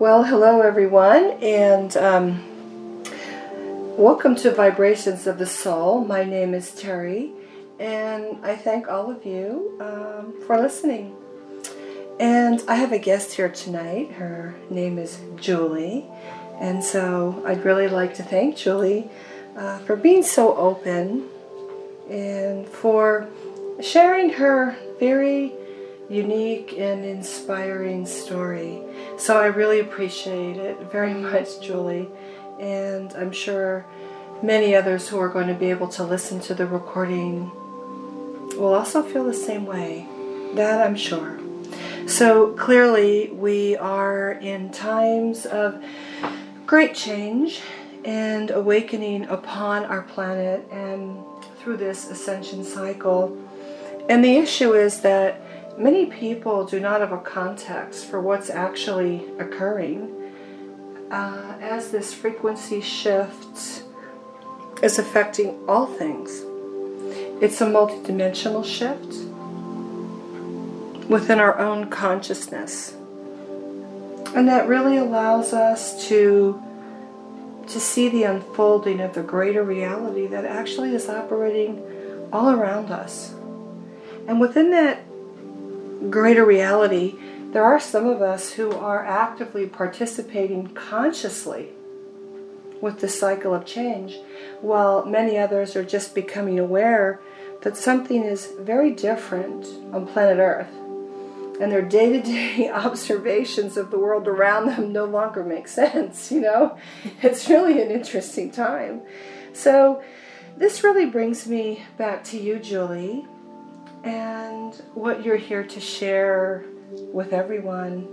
Well, hello everyone, and welcome to Vibrations of the Soul. My name is Terry, and I thank all of you for listening. And I have a guest here tonight. Her name is Julie, and so I'd really like to thank Julie for being so open and for sharing her very unique and inspiring story. So I really appreciate it very much, Julie, and I'm sure many others who are going to be able to listen to the recording will also feel the same way. That I'm sure. So clearly we are in times of great change and awakening upon our planet and through this ascension cycle. And the issue is that many people do not have a context for what's actually occurring as this frequency shift is affecting all things. It's a multidimensional shift within our own consciousness. And that really allows us to see the unfolding of the greater reality that actually is operating all around us. And within that greater reality, there are some of us who are actively participating consciously with the cycle of change, while many others are just becoming aware that something is very different on planet Earth, and their day-to-day observations of the world around them no longer make sense, It's really an interesting time. So this really brings me back to you, Julie, and what you're here to share with everyone.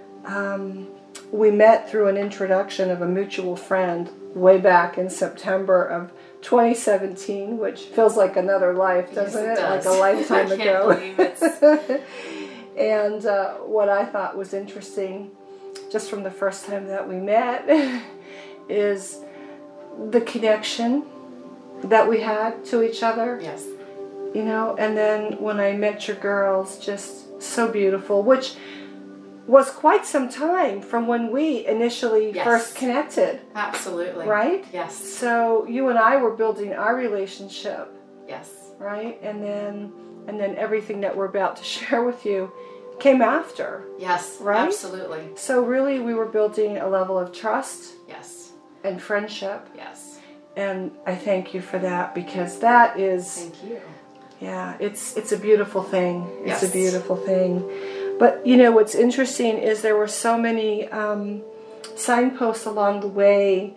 We met through an introduction of a mutual friend way back in September of 2017, which feels like another life, doesn't it? Does. Like a lifetime ago. I can't believe it's... And what I thought was interesting, just from the first time that we met, is the connection that we had to each other. Yes. And then when I met your girls, just so beautiful, which was quite some time from when we initially first connected. Absolutely. Right? Yes. So you and I were building our relationship. Yes. Right? And then everything that we're about to share with you came after. Yes. Right? Absolutely. So really we were building a level of trust. Yes. And friendship. Yes. And I thank you for that, because that is... Thank you. Yeah, it's a beautiful thing. It's Yes. a beautiful thing. But, what's interesting is there were so many signposts along the way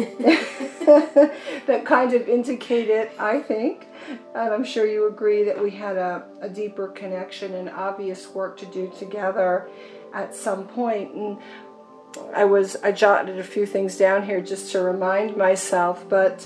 that kind of indicated, I think, and I'm sure you agree, that we had a deeper connection and obvious work to do together at some point. And I jotted a few things down here just to remind myself, but...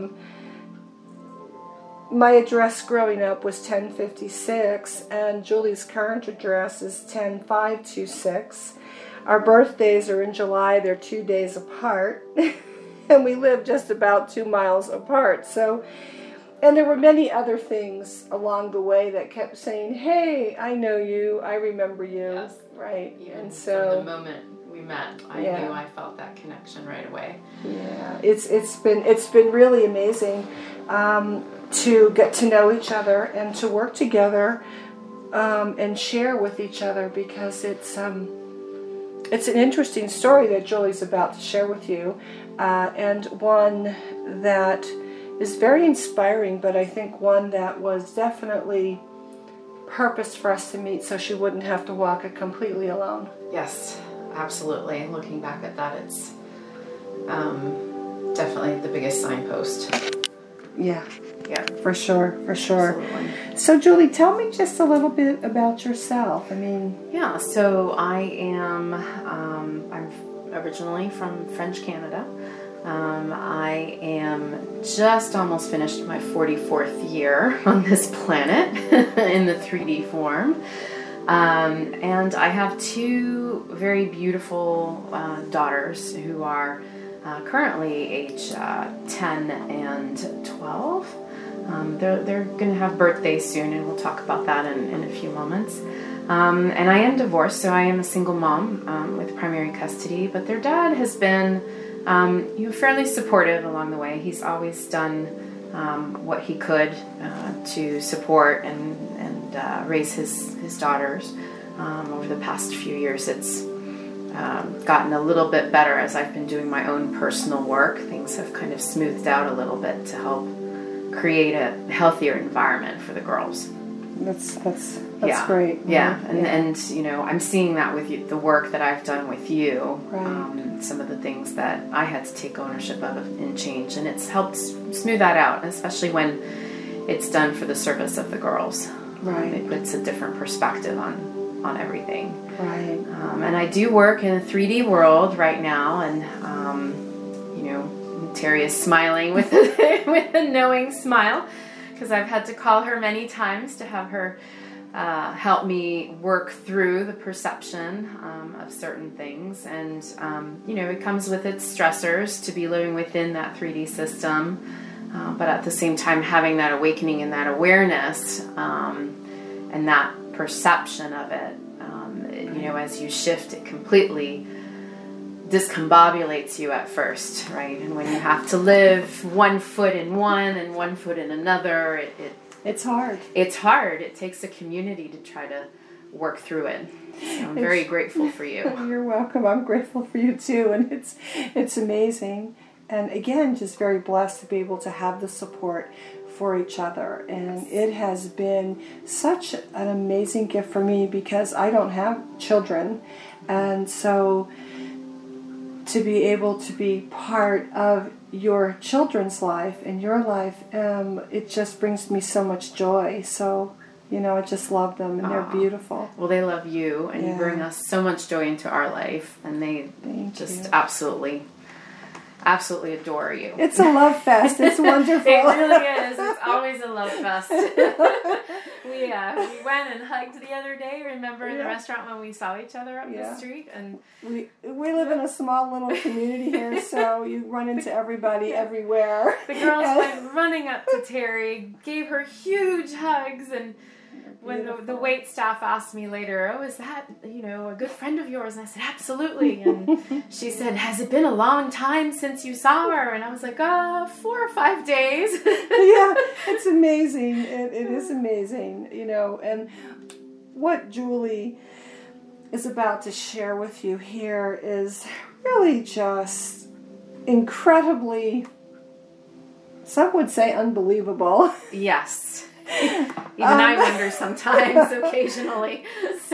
my address growing up was 1056, and Julie's current address is 10526. Our birthdays are in July. They're 2 days apart, and we live just about 2 miles apart. So, and there were many other things along the way that kept saying, "Hey, I know you. I remember you." Yes. Right. Even and so from the moment we met, I knew I felt that connection right away. Yeah, it's been really amazing. To get to know each other and to work together and share with each other, because it's an interesting story that Julie's about to share with you, and one that is very inspiring, but I think one that was definitely purposed for us to meet so she wouldn't have to walk it completely alone. Yes, absolutely. Looking back at that, it's definitely the biggest signpost. Yeah. Yeah, for sure. Absolutely. So, Julie, tell me just a little bit about yourself. Yeah. So I am. I'm originally from French Canada. I am just almost finished my 44th year on this planet in the 3D form, and I have two very beautiful daughters who are currently age 10 and 12. They're going to have birthdays soon, and we'll talk about that in a few moments. And I am divorced, so I am a single mom with primary custody. But their dad has been fairly supportive along the way. He's always done what he could to support and raise his daughters. Over the past few years, it's gotten a little bit better as I've been doing my own personal work. Things have kind of smoothed out a little bit to help create a healthier environment for the girls. That's great. Yeah. And I'm seeing that with the work that I've done with you. Right. Some of the things that I had to take ownership of and change, and it's helped smooth that out, especially when it's done for the service of the girls. Right. It puts a different perspective on everything. Right. And I do work in a 3D world right now, and Terry is smiling with with a knowing smile, because I've had to call her many times to have her help me work through the perception of certain things. And it comes with its stressors to be living within that 3D system, but at the same time having that awakening and that awareness and that perception of it. As you shift, it completely discombobulates you at first, right? And when you have to live 1 foot in one and 1 foot in another, it's hard. It's hard. It takes a community to try to work through it. So I'm very grateful for you. You're welcome. I'm grateful for you too, and it's amazing. And again, just very blessed to be able to have the support for each other. And it has been such an amazing gift for me, because I don't have children. And so to be able to be part of your children's life and your life, it just brings me so much joy. So, I just love them, and they're beautiful. Well, they love you, and you bring us so much joy into our life, and they just absolutely adore you. It's a love fest. It's wonderful. It really is. It's always a love fest. We went and hugged the other day, remember, in the restaurant when we saw each other up the street. And we live in a small little community here, so you run into everybody everywhere. The girls went running up to Terry, gave her huge hugs, and when the wait staff asked me later, is that, a good friend of yours? And I said, absolutely. And she said, has it been a long time since you saw her? And I was like, 4 or 5 days. Yeah, it's amazing. It is amazing, and what Julie is about to share with you here is really just incredibly, some would say, unbelievable. Yes. Even I wonder sometimes, occasionally.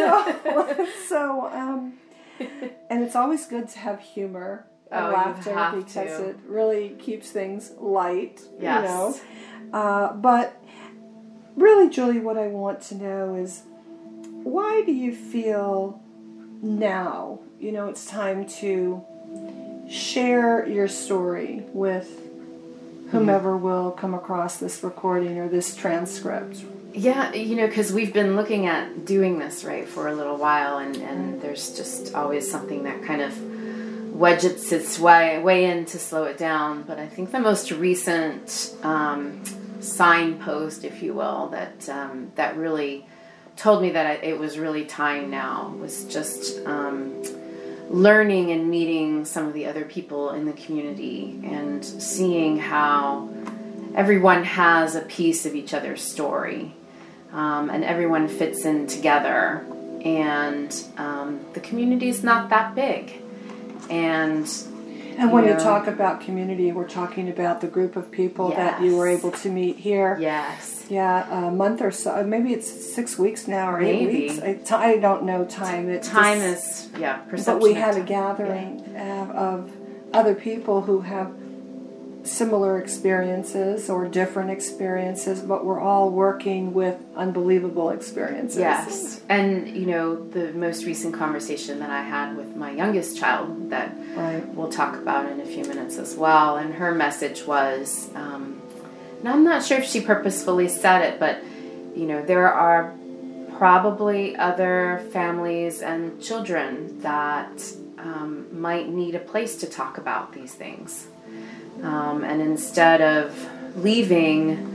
And it's always good to have humor and laughter, because it really keeps things light. Yes. But really, Julie, what I want to know is, why do you feel now, it's time to share your story with whomever will come across this recording or this transcript? Yeah, because we've been looking at doing this, right, for a little while, and there's just always something that kind of wedges its way in to slow it down. But I think the most recent signpost, if you will, that really told me that it was really time now was just learning and meeting some of the other people in the community and seeing how everyone has a piece of each other's story, and everyone fits in together, and the community's not that big. And when you talk about community, we're talking about the group of people that you were able to meet here. Yes. Yeah, a month or so. Maybe it's 6 weeks now, or 8 weeks. I don't know time. Time is perception. But we had a gathering of other people who have similar experiences or different experiences, but we're all working with unbelievable experiences. Yes. And, the most recent conversation that I had with my youngest child that we'll talk about in a few minutes as well, and her message was, and I'm not sure if she purposefully said it, but, there are probably other families and children that might need a place to talk about these things. And instead of leaving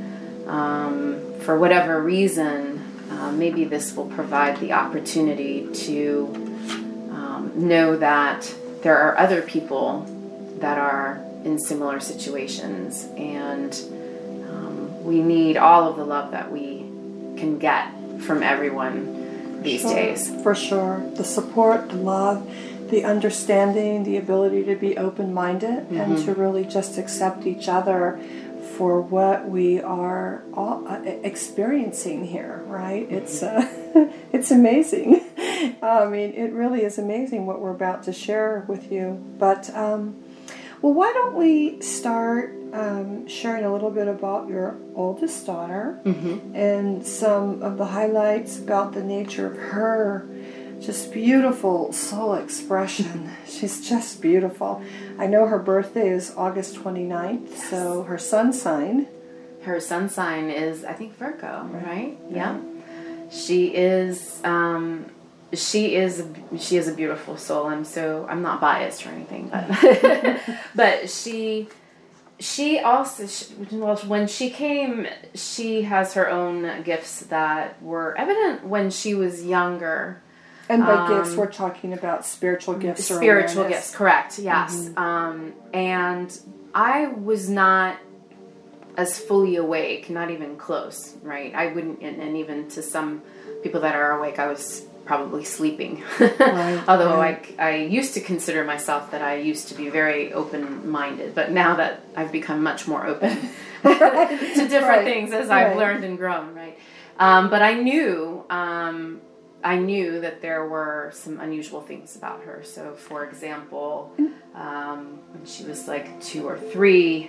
for whatever reason, maybe this will provide the opportunity to know that there are other people that are in similar situations, and we need all of the love that we can get from everyone these days. For sure. The support, the love, the understanding, the ability to be open-minded and to really just accept each other for what we are all experiencing here, right? It's amazing. I mean, it really is amazing what we're about to share with you. But, well, why don't we start sharing a little bit about your oldest daughter and some of the highlights about the nature of her just beautiful soul expression. She's just beautiful. I know her birthday is August 29th, so her sun sign. Her sun sign is, I think, Virgo, right? Yeah. She is a beautiful soul. I'm not biased or anything, but but she also, when she came, she has her own gifts that were evident when she was younger. And by gifts, we're talking about spiritual gifts. Spiritual gifts, correct, yes. And I was not as fully awake, not even close, right? I wouldn't, and even to some people that are awake, I was probably sleeping. Although I used to consider myself that I used to be very open-minded, but now that I've become much more open to different things as I've learned and grown, right? But I knew that there were some unusual things about her. So, for example, when she was like 2 or 3,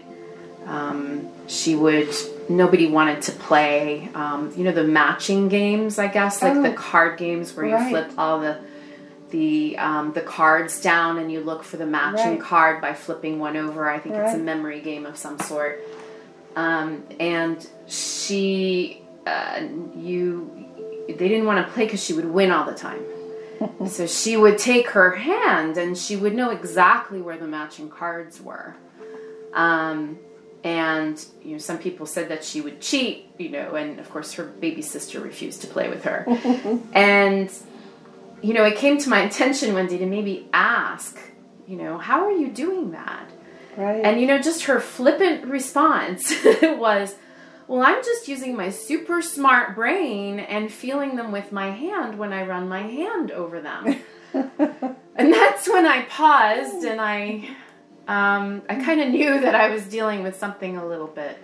nobody wanted to play, the matching games, I guess, like the card games where you flip all the cards down and you look for the matching card by flipping one over. I think it's a memory game of some sort. And they didn't want to play because she would win all the time. So she would take her hand and she would know exactly where the matching cards were. And, some people said that she would cheat, and of course her baby sister refused to play with her. And, it came to my attention one day to maybe ask, how are you doing that? Right. And, just her flippant response was, well, I'm just using my super smart brain and feeling them with my hand when I run my hand over them. And that's when I paused and I kind of knew that I was dealing with something a little bit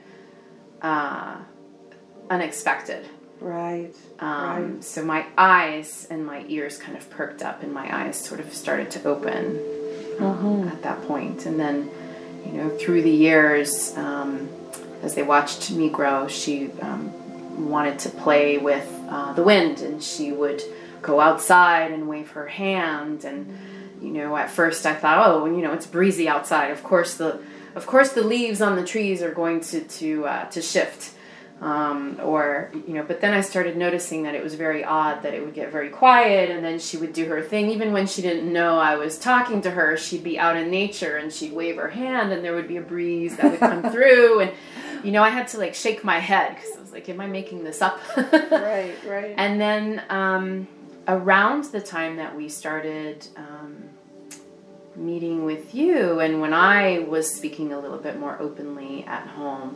unexpected. Right. So my eyes and my ears kind of perked up and my eyes sort of started to open at that point. And then, through the years, as they watched me grow, she wanted to play with the wind, and she would go outside and wave her hand. And at first I thought, it's breezy outside. Of course the leaves on the trees are going to shift. But then I started noticing that it was very odd that it would get very quiet, and then she would do her thing. Even when she didn't know I was talking to her, she'd be out in nature and she'd wave her hand and there would be a breeze that would come through. And, I had to shake my head because I was like, am I making this up? Right. And then around the time that we started meeting with you, and when I was speaking a little bit more openly at home,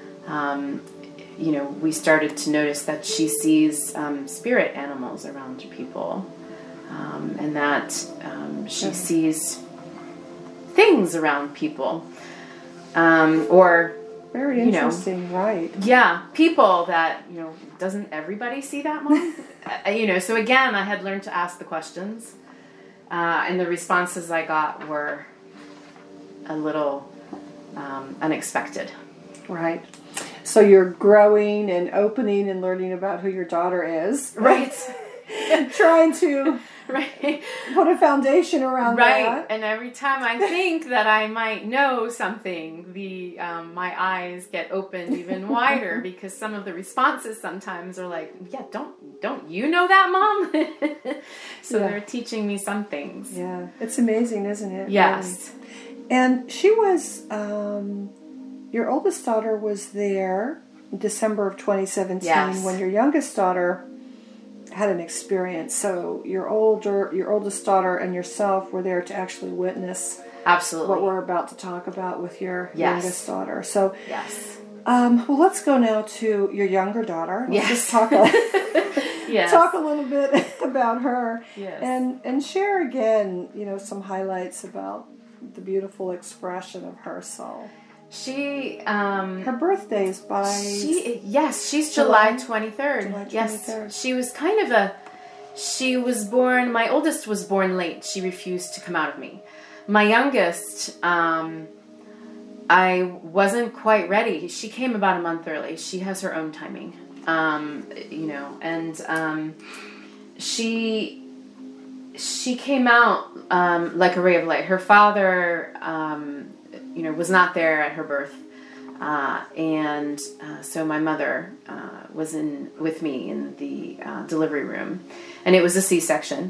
we started to notice that she sees spirit animals around people, and that she sees things around people, or very interesting, right? Yeah, people that doesn't everybody see that, Mom? So again, I had learned to ask the questions, and the responses I got were a little unexpected. Right. So you're growing and opening and learning about who your daughter is. Right. And trying to put a foundation around that. Right. And every time I think that I might know something, my eyes get opened even wider because some of the responses sometimes are like, yeah, don't you know that, Mom? So they're teaching me some things. Yeah. It's amazing, isn't it? Yes. Really? And she was... your oldest daughter was there December of 2017, Yes. when your youngest daughter had an experience. So your oldest daughter and yourself were there to actually witness Absolutely. what we're about to talk about with your youngest daughter. So, yes. Well, let's go now to your younger daughter. Let's just talk Yes. talk a little bit about her, Yes. and share again, some highlights about the beautiful expression of her soul. She Her birthday is by she's July 23rd. July 23rd. Yes. She was kind of she was born, my oldest was born late. She refused to come out of me. My youngest, I wasn't quite ready. She came about a month early. She has her own timing. She came out like a ray of light. Her father, was not there at her birth, so my mother was with me in the delivery room, and it was a C-section,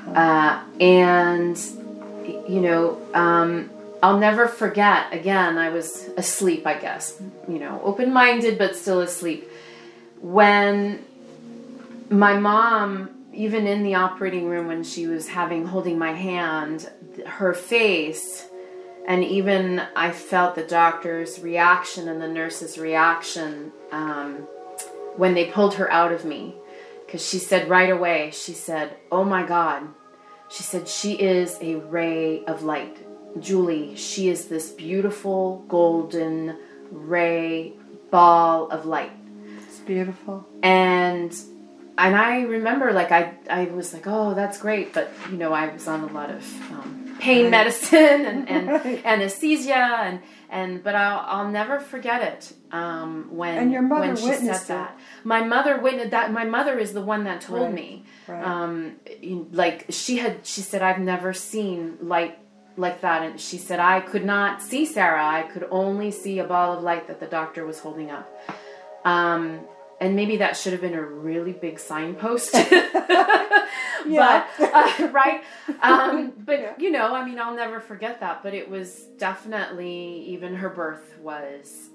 I'll never forget. Again, I was asleep, I guess, open-minded but still asleep, when my mom, even in the operating room, when she was holding my hand, her face, and even I felt the doctor's reaction and the nurse's reaction when they pulled her out of me. Because she said right away, she said, "Oh my God." She said, "She is a ray of light. Julie, she is this beautiful golden ray ball of light." It's beautiful. And I remember, I was like, "Oh, that's great," but I was on a lot of pain medicine and anesthesia, but I'll never forget it. When your mother when she witnessed said that, my mother witnessed that. My mother is the one that told me. Right. She said, "I've never seen light like that," and she said, "I could not see Sarah. I could only see a ball of light that the doctor was holding up." And maybe that should have been a really big signpost. Yeah. But, right? But, Yeah. I'll never forget that. But it was definitely, even her birth was,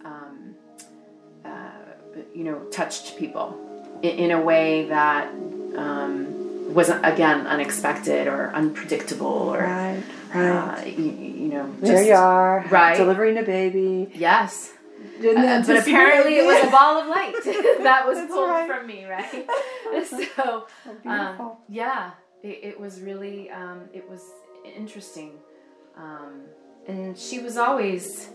touched people in a way that wasn't, again, unexpected or unpredictable. Or, Right. There you are. Right. Delivering a baby. Yes. But apparently it was a ball of light that was pulled right. from me, right? So, beautiful. it was really, it was interesting. And she was always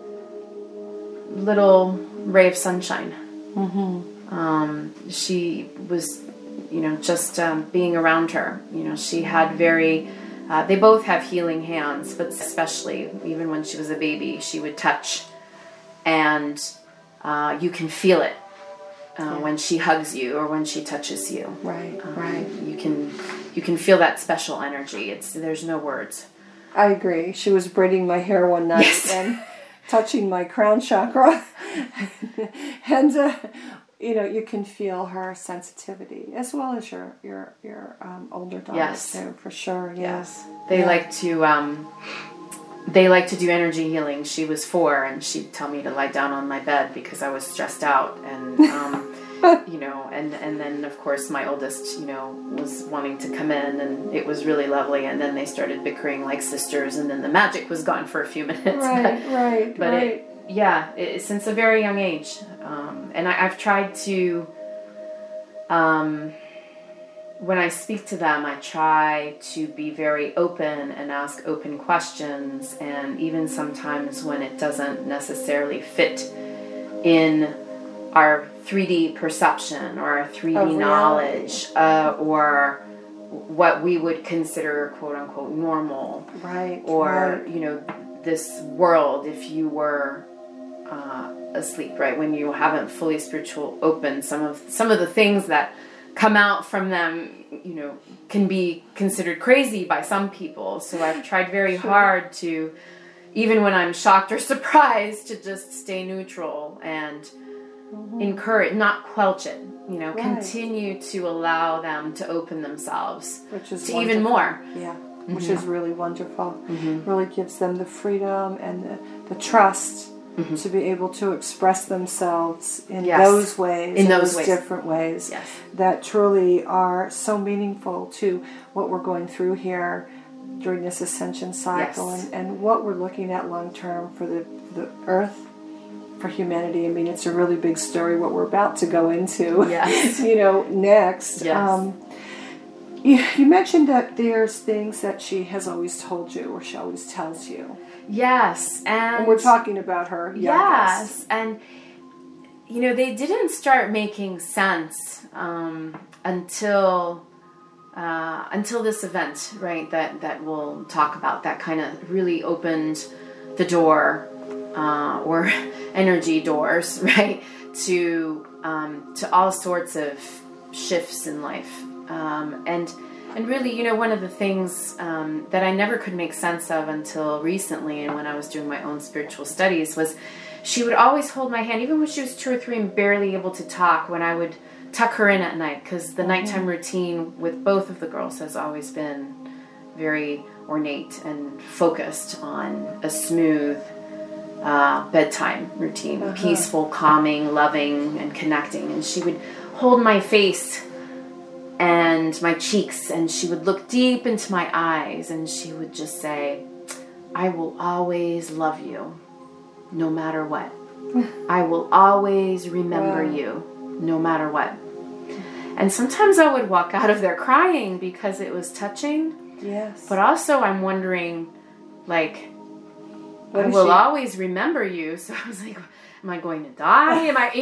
little ray of sunshine. Mm-hmm. She was, just being around her. She had they both have healing hands, but especially even when she was a baby, she would touch. And you can feel it when she hugs you or when she touches you. Right. You can feel that special energy. There's no words. I agree. She was braiding my hair one night and touching my crown chakra, and you can feel her sensitivity as well as your older daughter too, for sure. Yes. They like to. They like to do energy healing. She was 4, and she'd tell me to lie down on my bed because I was stressed out, and and then of course my oldest, was wanting to come in, and it was really lovely. And then they started bickering like sisters, and then the magic was gone for a few minutes. But since a very young age, and I've tried to. When I speak to them, I try to be very open and ask open questions, and even sometimes when it doesn't necessarily fit in our 3D perception or our 3D knowledge, or what we would consider quote unquote normal, or this world, if you were asleep, right, when you haven't fully spiritual opened, some of the things that come out from them, can be considered crazy by some people. So I've tried very hard to, even when I'm shocked or surprised, to just stay neutral and encourage, not quelch it, continue to allow them to open themselves to even more. Yeah, which is really wonderful. Really gives them the freedom and the trust to be able to express themselves in Yes. those ways, In those ways. different ways Yes. that truly are so meaningful to what we're going through here during this ascension cycle, Yes. and what we're looking at long term for the earth, for humanity. I mean, it's a really big story what we're about to go into. Yes. Next. Yes. You mentioned that there's things that she has always told you, or she always tells you. Yes, And we're talking about her youngest. Yes, and they didn't start making sense until this event, right? That we'll talk about. That kind of really opened the door, or energy doors, right, to all sorts of shifts in life, and really, one of the things that I never could make sense of until recently, and when I was doing my own spiritual studies, was she would always hold my hand, even when she was 2 or 3 and barely able to talk, when I would tuck her in at night, because the nighttime routine with both of the girls has always been very ornate and focused on a smooth bedtime routine, peaceful, calming, loving, and connecting. And she would hold my face and my cheeks, and she would look deep into my eyes, and she would just say, "I will always love you, no matter what. I will always remember you, no matter what." And sometimes I would walk out of there crying because it was touching. Yes. But also I'm wondering, I will always remember you. So I was like, am I going to die? Am I,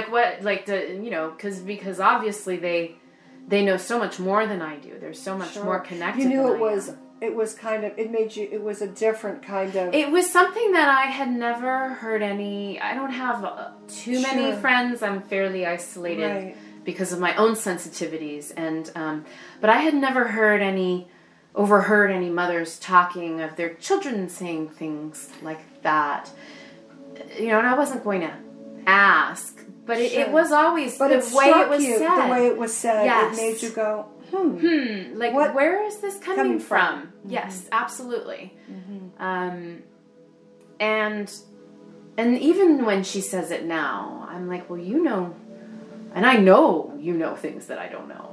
because obviously they know so much more than I do. They're so much more connected. You knew than it was. It was kind of. It made you. It was a different kind of. It was something that I had never heard any. I don't have too many friends. I'm fairly isolated because of my own sensitivities, and but I had never overheard any mothers talking of their children saying things like that. And I wasn't going to ask, but it was always the way it was said. The way it was said, yes. It made you go, where is this coming from? Mm-hmm. Yes, absolutely. Mm-hmm. And even when she says it now, I'm like, well, and I know things that I don't know.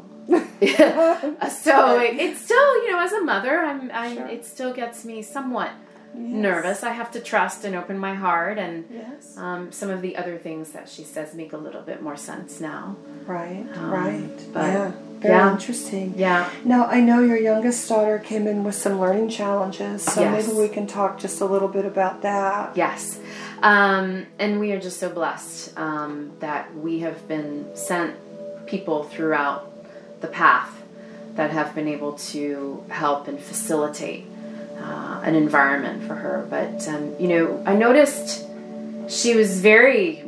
So it's still, as a mother, it still gets me somewhat nervous. I have to trust and open my heart, and some of the other things that she says make a little bit more sense now. Right. But Very interesting. Yeah. Now, I know your youngest daughter came in with some learning challenges, so Yes. maybe we can talk just a little bit about that. Yes. And we are just so blessed that we have been sent people throughout the path that have been able to help and facilitate an environment for her. But, I noticed she is very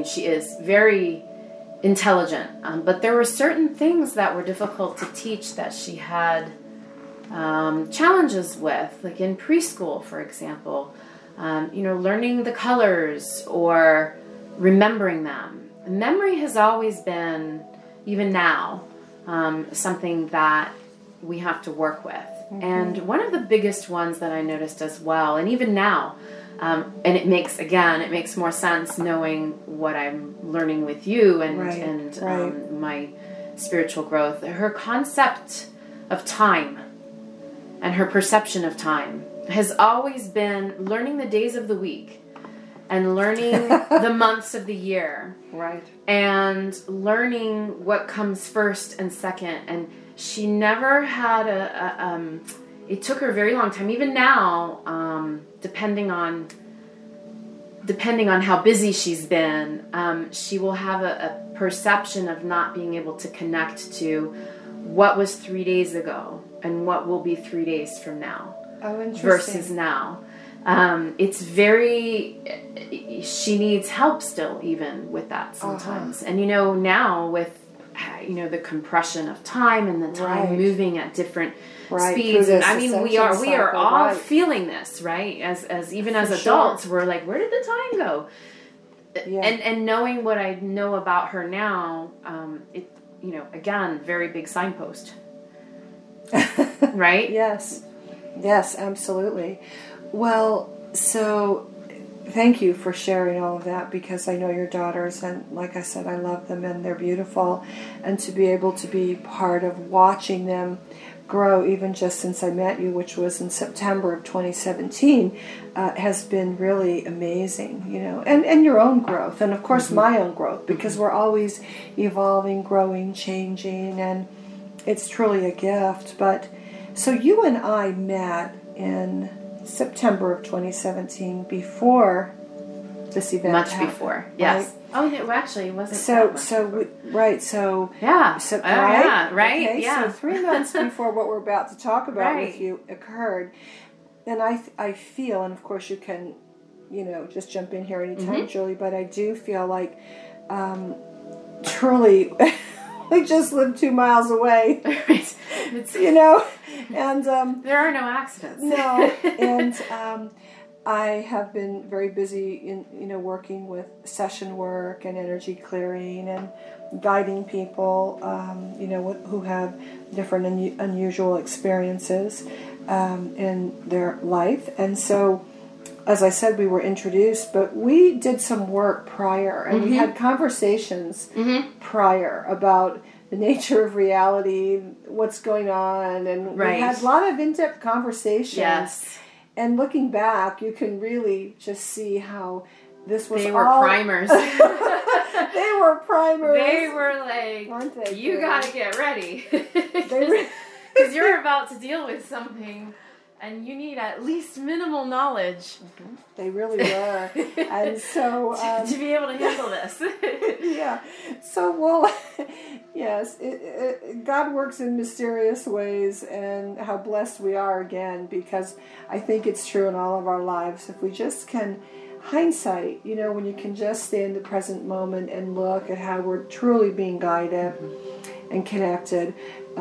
intelligent, but there were certain things that were difficult to teach that she had challenges with, like in preschool, for example, learning the colors or remembering them. Memory has always been, even now, something that we have to work with. Mm-hmm. And one of the biggest ones that I noticed as well, and even now, and it makes more sense knowing what I'm learning with you and my spiritual growth. Her concept of time and her perception of time has always been learning the days of the week and learning the months of the year. Right. And learning what comes first and second. And she never had it took her a very long time, even now, depending on how busy she's been, she will have a perception of not being able to connect to what was 3 days ago and what will be 3 days from now. Oh, interesting. Versus now. It's she needs help still, even with that sometimes. And now with the compression of time and the time moving at different speeds, and we are all feeling this, right? As even as adults, we're like, where did the time go? Yeah. And knowing what I know about her now, again, very big signpost. Right? Yes, absolutely. Well, so thank you for sharing all of that, because I know your daughters, and like I said, I love them and they're beautiful. And to be able to be part of watching them grow, even just since I met you, which was in September of 2017, has been really amazing, and your own growth, and of course my own growth, because we're always evolving, growing, changing, and it's truly a gift. But so you and I met in September of 2017, before this event Much happened, before, yes. right? Oh, no, actually, it wasn't So, that much so before. yeah, right, yeah, right, okay, yeah. So 3 months before what we're about to talk about Right. with you occurred, and I feel, and of course you can, just jump in here anytime, Julie, but I do feel like, truly, we just live 2 miles away, and there are no accidents. no, and I have been very busy in working with session work and energy clearing and guiding people, who have different unusual experiences in their life. And so, as I said, we were introduced, but we did some work prior, and we had conversations prior about the nature of reality, what's going on, and we had a lot of in-depth conversations. Yes. And looking back, you can really just see how this was They were primers. They were primers. They were like, weren't they? You got to get ready. Because you're about to deal with something and you need at least minimal knowledge. They really were. And so... to be able to handle this. Yeah. So, well, yes, God works in mysterious ways, and how blessed we are again, because I think it's true in all of our lives. If we just can, hindsight, when you can just stay in the present moment and look at how we're truly being guided and connected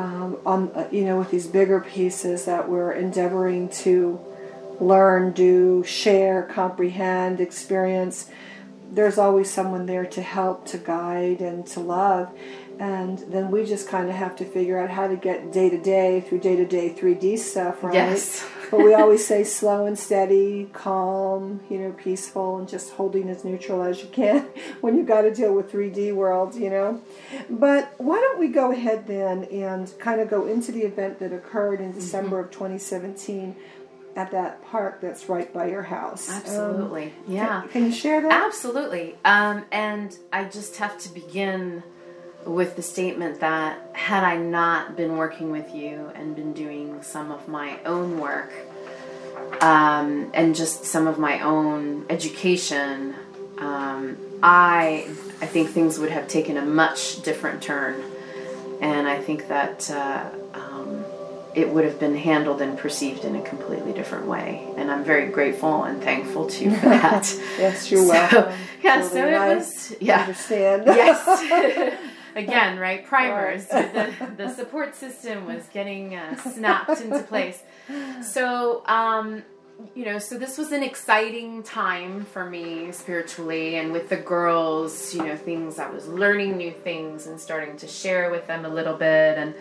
with these bigger pieces that we're endeavoring to learn, do, share, comprehend, experience. There's always someone there to help, to guide, and to love. And then we just kind of have to figure out how to get day-to-day through day-to-day 3D stuff, right? Yes. But we always say slow and steady, calm, peaceful, and just holding as neutral as you can when you've got to deal with 3D worlds, But why don't we go ahead then and kind of go into the event that occurred in December of 2017 at that park that's right by your house. Absolutely. Yeah. Can you share that? Absolutely. And I just have to begin with the statement that had I not been working with you and been doing some of my own work, and just some of my own education, I think things would have taken a much different turn. And I think that it would have been handled and perceived in a completely different way. And I'm very grateful and thankful to you for that. Yes, you're welcome. Yeah, so it was... Yeah. Understand. Yes. Again, right? Primers. Right. The support system was getting snapped into place. So, so this was an exciting time for me spiritually, and with the girls, things, I was learning new things and starting to share with them a little bit. And,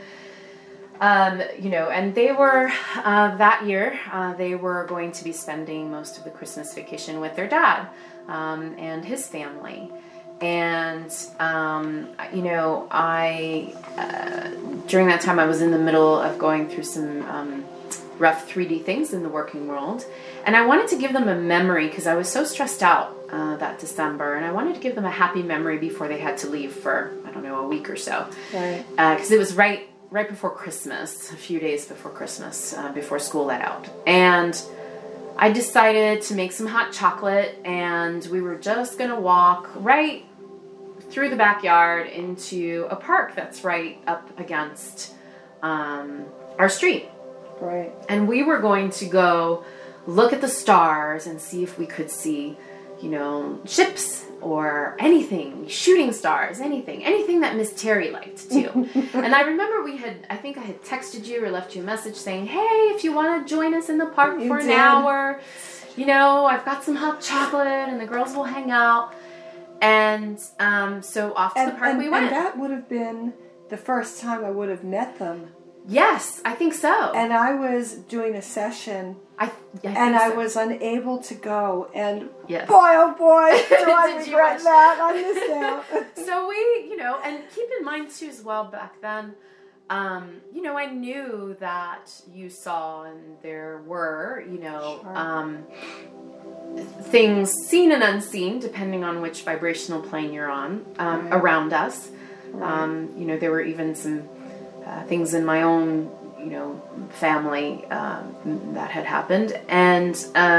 and they were, that year, they were going to be spending most of the Christmas vacation with their dad and his family. And, during that time I was in the middle of going through some rough 3D things in the working world. And I wanted to give them a memory because I was so stressed out that December. And I wanted to give them a happy memory before they had to leave for, a week or so. Right. Because it was right before Christmas, a few days before Christmas, before school let out. And I decided to make some hot chocolate, and we were just going to walk right through the backyard into a park that's right up against our street. Right. And we were going to go look at the stars and see if we could see, ships or anything, shooting stars, anything that Miss Terry liked too. And I remember I think I had texted you or left you a message saying, hey, if you want to join us in the park for an hour, I've got some hot chocolate and the girls will hang out. And so off to the park we went. And that would have been the first time I would have met them. Yes, I think so. And I was doing a session I think I so. was unable to go, and Yes. boy, oh boy, do I Did you regret watch- that. I missed out. So we, and keep in mind too as well back then, I knew that you saw and there were, Sure. things seen and unseen, depending on which vibrational plane you're on, Right. around us. Right. There were even some things in my own, family that had happened. And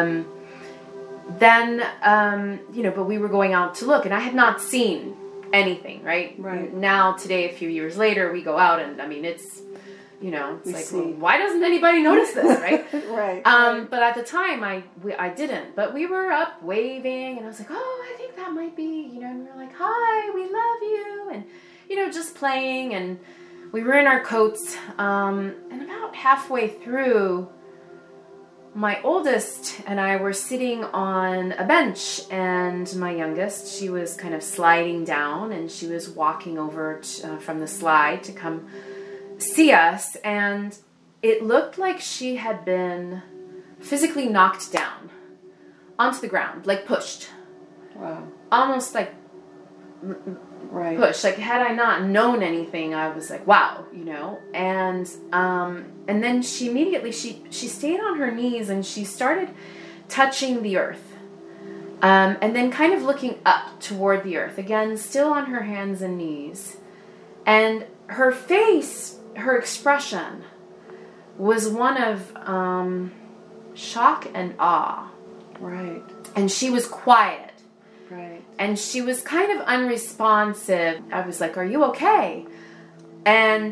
then, but we were going out to look, and I had not seen anything, right? Right. Now, today, a few years later, we go out, and it's, it's We like, see. well, why doesn't anybody notice this, right? Right. But at the time, I didn't. But we were up waving, and I was like, oh, I think that might be, and we were like, hi, we love you, and, just playing, and we were in our coats, and about halfway through, my oldest and I were sitting on a bench, and my youngest, she was kind of sliding down, and she was walking over from the slide to come see us, and it looked like she had been physically knocked down onto the ground, like pushed. Wow. Almost like Right. pushed. Like, had I not known anything, I was like, wow, and then she immediately, she stayed on her knees, and she started touching the earth, and then kind of looking up toward the earth, again, still on her hands and knees, and her face, her expression was one of shock and awe. Right. And she was quiet. Right. And she was kind of unresponsive. I was like, are you okay? And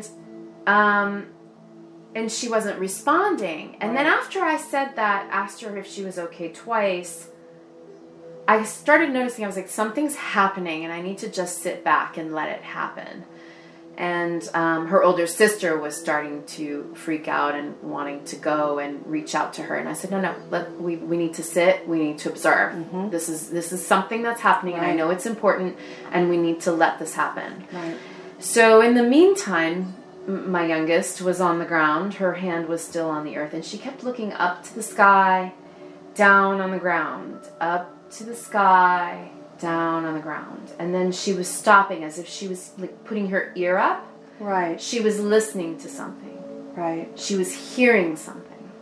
she wasn't responding. And then after I said that, asked her if she was okay twice, I started noticing, I was like, something's happening, and I need to just sit back and let it happen. And her older sister was starting to freak out and wanting to go and reach out to her. And I said, no, we need to sit. We need to observe. Mm-hmm. This is something that's happening, right. And I know it's important, and we need to let this happen. Right. So in the meantime, my youngest was on the ground. Her hand was still on the earth, and she kept looking up to the sky, down on the ground, up to the sky, down on the ground. And then she was stopping, as if she was like putting her ear up. Right. She was listening to something. Right. She was hearing something.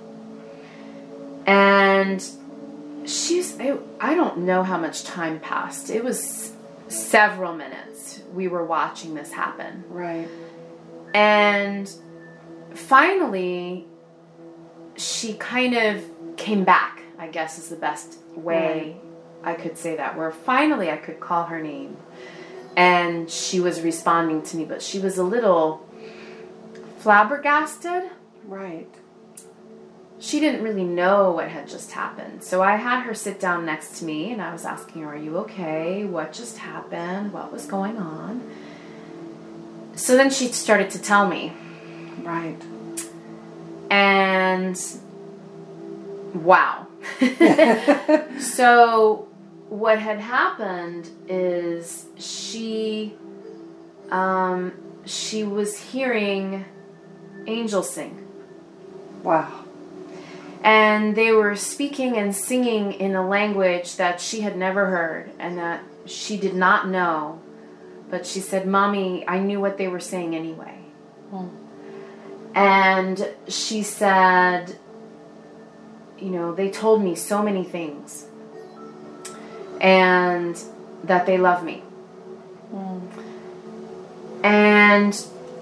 And I don't know how much time passed. It was several minutes. We were watching this happen. Right. And finally, she kind of came back, I guess is the best way I could say that, where finally I could call her name, and she was responding to me, but she was a little flabbergasted. Right. She didn't really know what had just happened. So I had her sit down next to me, and I was asking her, are you okay? What just happened? What was going on? So then she started to tell me. Right. And wow. So what had happened is she was hearing angels sing. Wow. And they were speaking and singing in a language that she had never heard and that she did not know. But she said, Mommy, I knew what they were saying anyway. And she said, they told me so many things. And that they love me. And,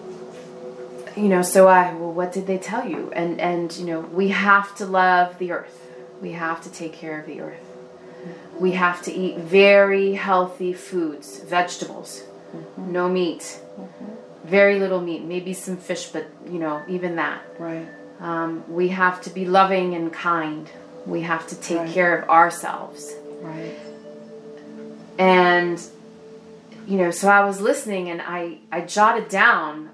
so what did they tell you? And we have to love the earth. We have to take care of the earth. We have to eat very healthy foods, vegetables, no meat, very little meat, maybe some fish, but, even that. Right. We have to be loving and kind. We have to take care of ourselves. Right. And, so I was listening, and I jotted down,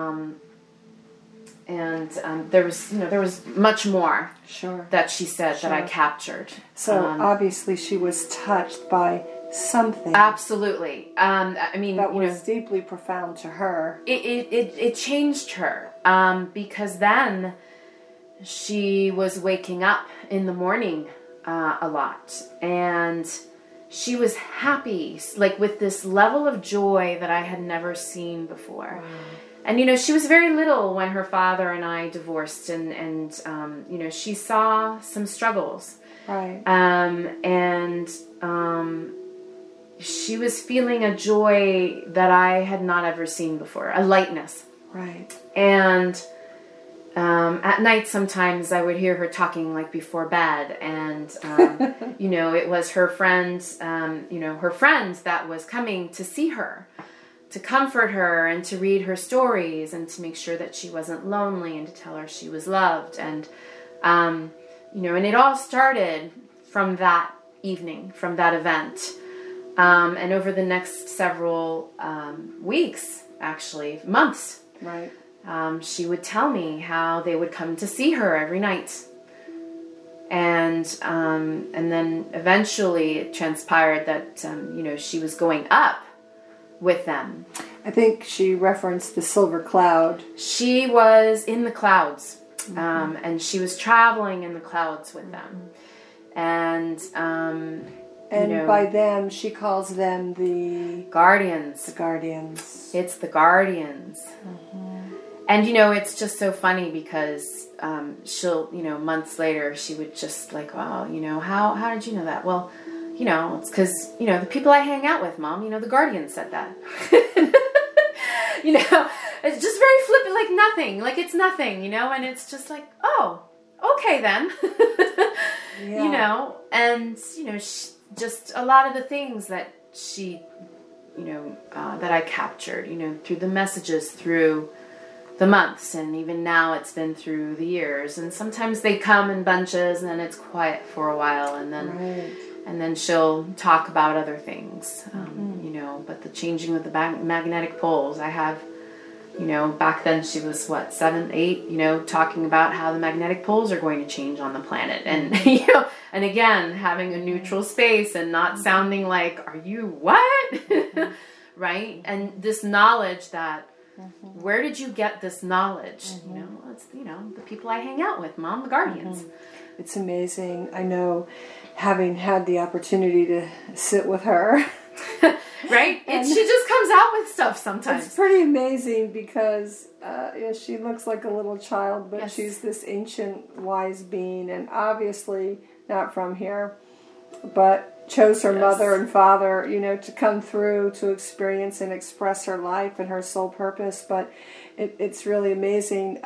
there was much more that she said that I captured. So obviously she was touched by something. Absolutely. That was deeply profound to her. It changed her, because then she was waking up in the morning a lot, and she was happy, like with this level of joy that I had never seen before. Wow. And, you know, she was very little when her father and I divorced, and you know, she saw some struggles. Right. She was feeling a joy that I had not ever seen before, a lightness. Right. And at night sometimes I would hear her talking like before bed, and you know, it was her friends, you know, her friends that was coming to see her, to comfort her and to read her stories and to make sure that she wasn't lonely and to tell her she was loved. And you know, and it all started from that evening, from that event. And over the next several weeks, actually months, Right. She would tell me how they would come to see her every night. And then eventually it transpired that, you know, she was going up with them. I think she referenced the silver cloud. She was in the clouds, and she was traveling in the clouds with them. And, And you know, by them, she calls them the guardians. guardians. It's the guardians. And, you know, it's just so funny because she'll, you know, months later, she would just like, oh, you know, how did you know that? Well, you know, it's because, you know, the people I hang out with, Mom, you know, the guardians said that. You know, it's just very flippant, like nothing, like it's nothing, you know, and it's just like, oh, okay then. Yeah. You know, and, you know, just a lot of the things that she, you know, that I captured, you know, through the messages, through the months, and even now it's been through the years. And sometimes they come in bunches and then it's quiet for a while, and then Right. and then she'll talk about other things, you know, but the changing of the magnetic poles, I have, you know, back then she was, what, 7, 8, you know, talking about how the magnetic poles are going to change on the planet. And, you know, and again, having a neutral space and not sounding like, are you what? Right? And this knowledge that, where did you get this knowledge? You know, it's, you know, the people I hang out with, Mom, the guardians. It's amazing. I know, having had the opportunity to sit with her. Right? She just comes out with stuff sometimes. It's pretty amazing because yeah, she looks like a little child, but Yes. she's this ancient, wise being, and obviously not from here, but chose her Yes. mother and father, you know, to come through to experience and express her life and her soul purpose. But it's really amazing.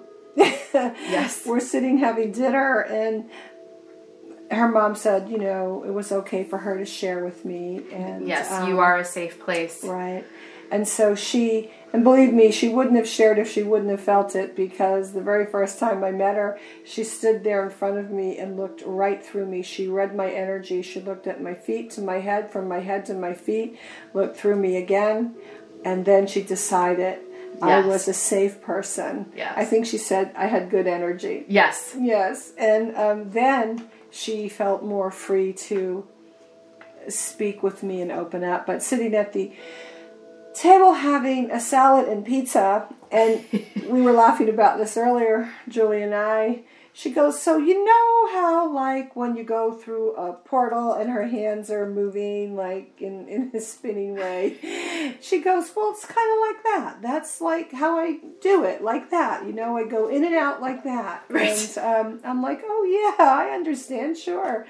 Yes. We're sitting having dinner, and her mom said, you know, it was okay for her to share with me. And Yes, you are a safe place. right. And so and believe me, she wouldn't have shared if she wouldn't have felt it, because the very first time I met her, she stood there in front of me and looked right through me. She read my energy. She looked at my feet to my head, from my head to my feet, looked through me again, and then she decided I Yes. was a safe person. Yes. I think she said I had good energy. Yes. Yes. And then she felt more free to speak with me and open up. But sitting at the table having a salad and pizza, and we were laughing about this earlier, Julie and I, she goes, so you know how, like, when you go through a portal and her hands are moving, like, in a spinning way, she goes, well, it's kind of like that. That's, like, how I do it, like that. You know, I go in and out like that. Right. And I'm like, oh, yeah, I understand, sure.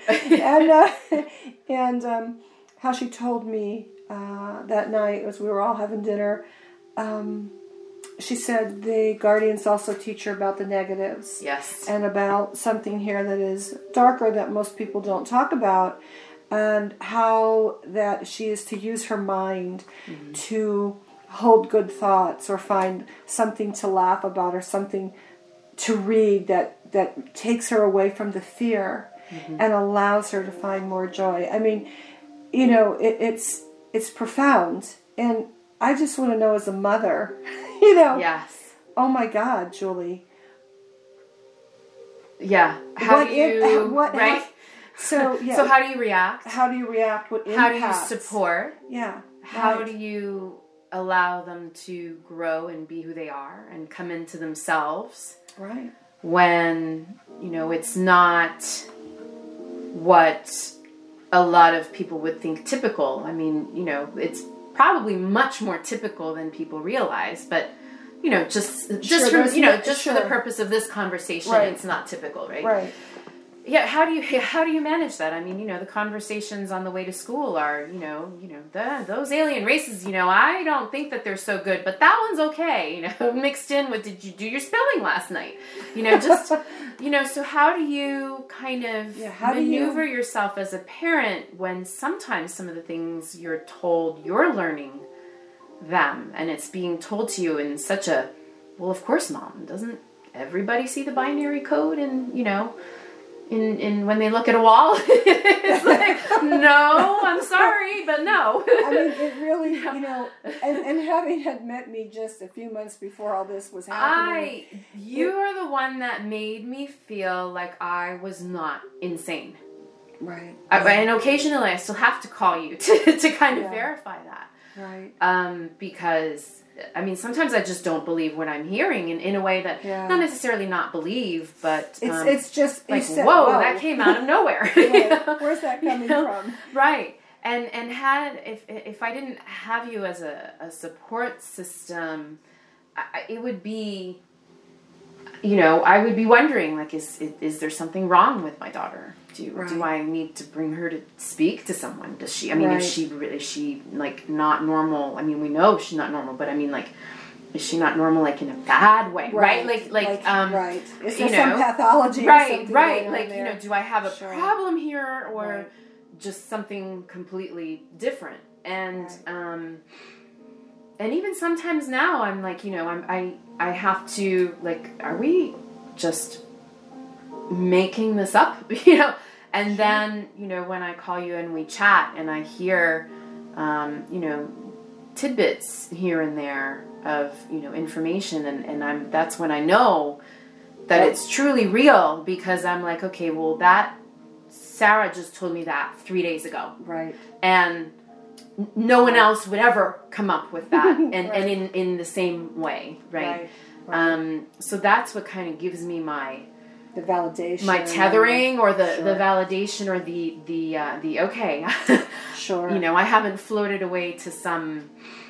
And how she told me that night, as we were all having dinner, she said the guardians also teach her about the negatives. Yes. And about something here that is darker that most people don't talk about, and how that she is to use her mind to hold good thoughts, or find something to laugh about, or something to read that takes her away from the fear and allows her to find more joy. I mean, you know, it's profound. And I just want to know, as a mother, you know, Yes. oh my God, Julie. Yeah. How do you, right? So, yeah. So how do you react? How do you react? What How do impacts? you support? Yeah. How right. do you allow them to grow and be who they are and come into themselves? Right. when, it's not what a lot of people would think typical. I mean, it's probably much more typical than people realize, but just for the purpose of this conversation, it's not typical, right? Right. Yeah. How do you manage that? I mean, the conversations on the way to school are, those alien races, I don't think that they're so good, but that one's okay, mixed in with, did you do your spelling last night? So how do you kind of maneuver yourself as a parent when sometimes some of the things you're told you're learning them, and it's being told to you in such a, well, of course, Mom, doesn't everybody see the binary code? And, in when they look at a wall, it's like, no, I'm sorry, but no. I mean, it really, and having had met me just a few months before all this was happening. You are the one that made me feel like I was not insane. Right. And occasionally I still have to call you to kind of verify that. Right. Because, I mean, sometimes I just don't believe what I'm hearing in a way that, not necessarily not believe, but it's just like, whoa, that came out of nowhere. Where's that coming from? Right. And if I didn't have you as a support system, it would be, I would be wondering, like, is there something wrong with my daughter? Do I need to bring her to speak to someone? Does she, I mean, is she like not normal? I mean, we know she's not normal, but I mean, like, is she not normal, like in a bad way? Right. Like, right. Is there some pathology? Right. Like, do I have a problem here or just something completely different? And, and even sometimes now I'm like, I have to, like, are we just making this up, and then, when I call you and we chat and I hear, tidbits here and there of, information, and that's when I know that it's truly real, because I'm like, okay, well, that Sarah just told me that 3 days ago. Right. And no one else would ever come up with that and in the same way. Right. So that's what kind of gives me the validation, my tethering, or the validation, or the okay. Sure. I haven't floated away to some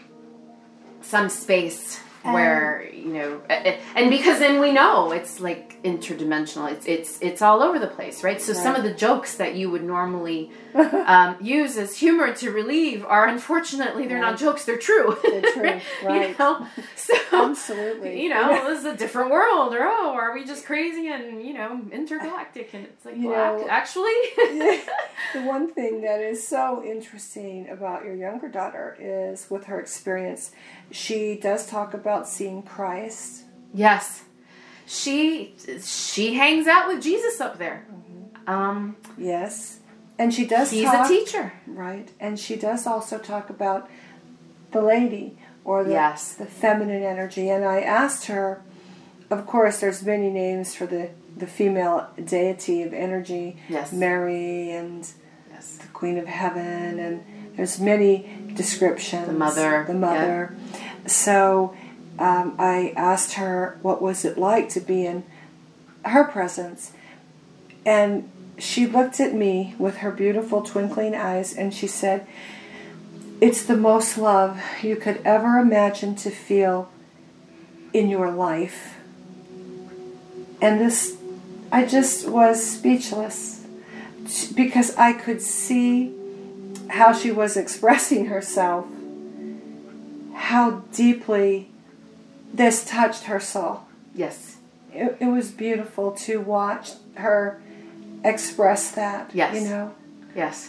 space where, and because then we know it's like interdimensional. It's all over the place, right? So some of the jokes that you would normally use as humor to relieve are, unfortunately, they're not jokes. They're true. They're true. Right. So absolutely. This is a different world, or are we just crazy and intergalactic? And it's like, actually. The one thing that is so interesting about your younger daughter is, with her experience, she does talk about seeing Christ. Yes. She hangs out with Jesus up there. Yes. And she does He's a teacher. Right. And she does also talk about the lady, or the feminine energy. And I asked her, of course, there's many names for the female deity of energy. Yes. Mary and the Queen of Heaven, and there's many descriptions. The mother. Yeah. So I asked her, what was it like to be in her presence? And she looked at me with her beautiful twinkling eyes, and she said, it's the most love you could ever imagine to feel in your life. And this, I just was speechless, because I could see how she was expressing herself, how deeply this touched her soul. Yes. It was beautiful to watch her express that. Yes. Yes.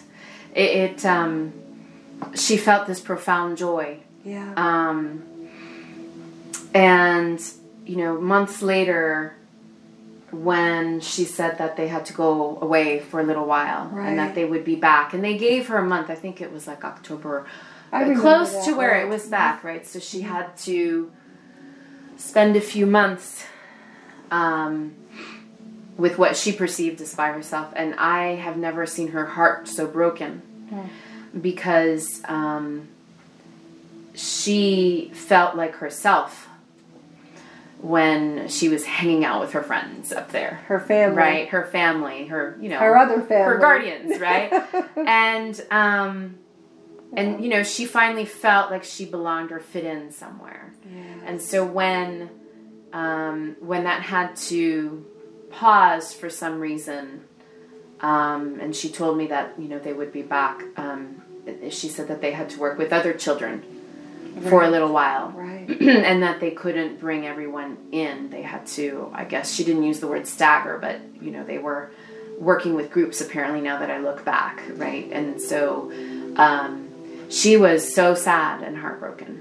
She felt this profound joy. Yeah. And, months later, when she said that they had to go away for a little while, and that they would be back, and they gave her a month, I think it was like October, close to where it was back, right? So she had to spend a few months with what she perceived as by herself, and I have never seen her heart so broken, because she felt like herself when she was hanging out with her friends up there. Her family. Right, her family, her, you know. Her other family. Her guardians, right? And, you know, she finally felt like she belonged or fit in somewhere. Yes. And so when that had to pause for some reason, and she told me that, you know, they would be back, she said that they had to work with other children for a little while. Right. And that they couldn't bring everyone in. They had to, I guess, she didn't use the word stagger, but, you know, they were working with groups apparently now that I look back, right? And so she was so sad and heartbroken.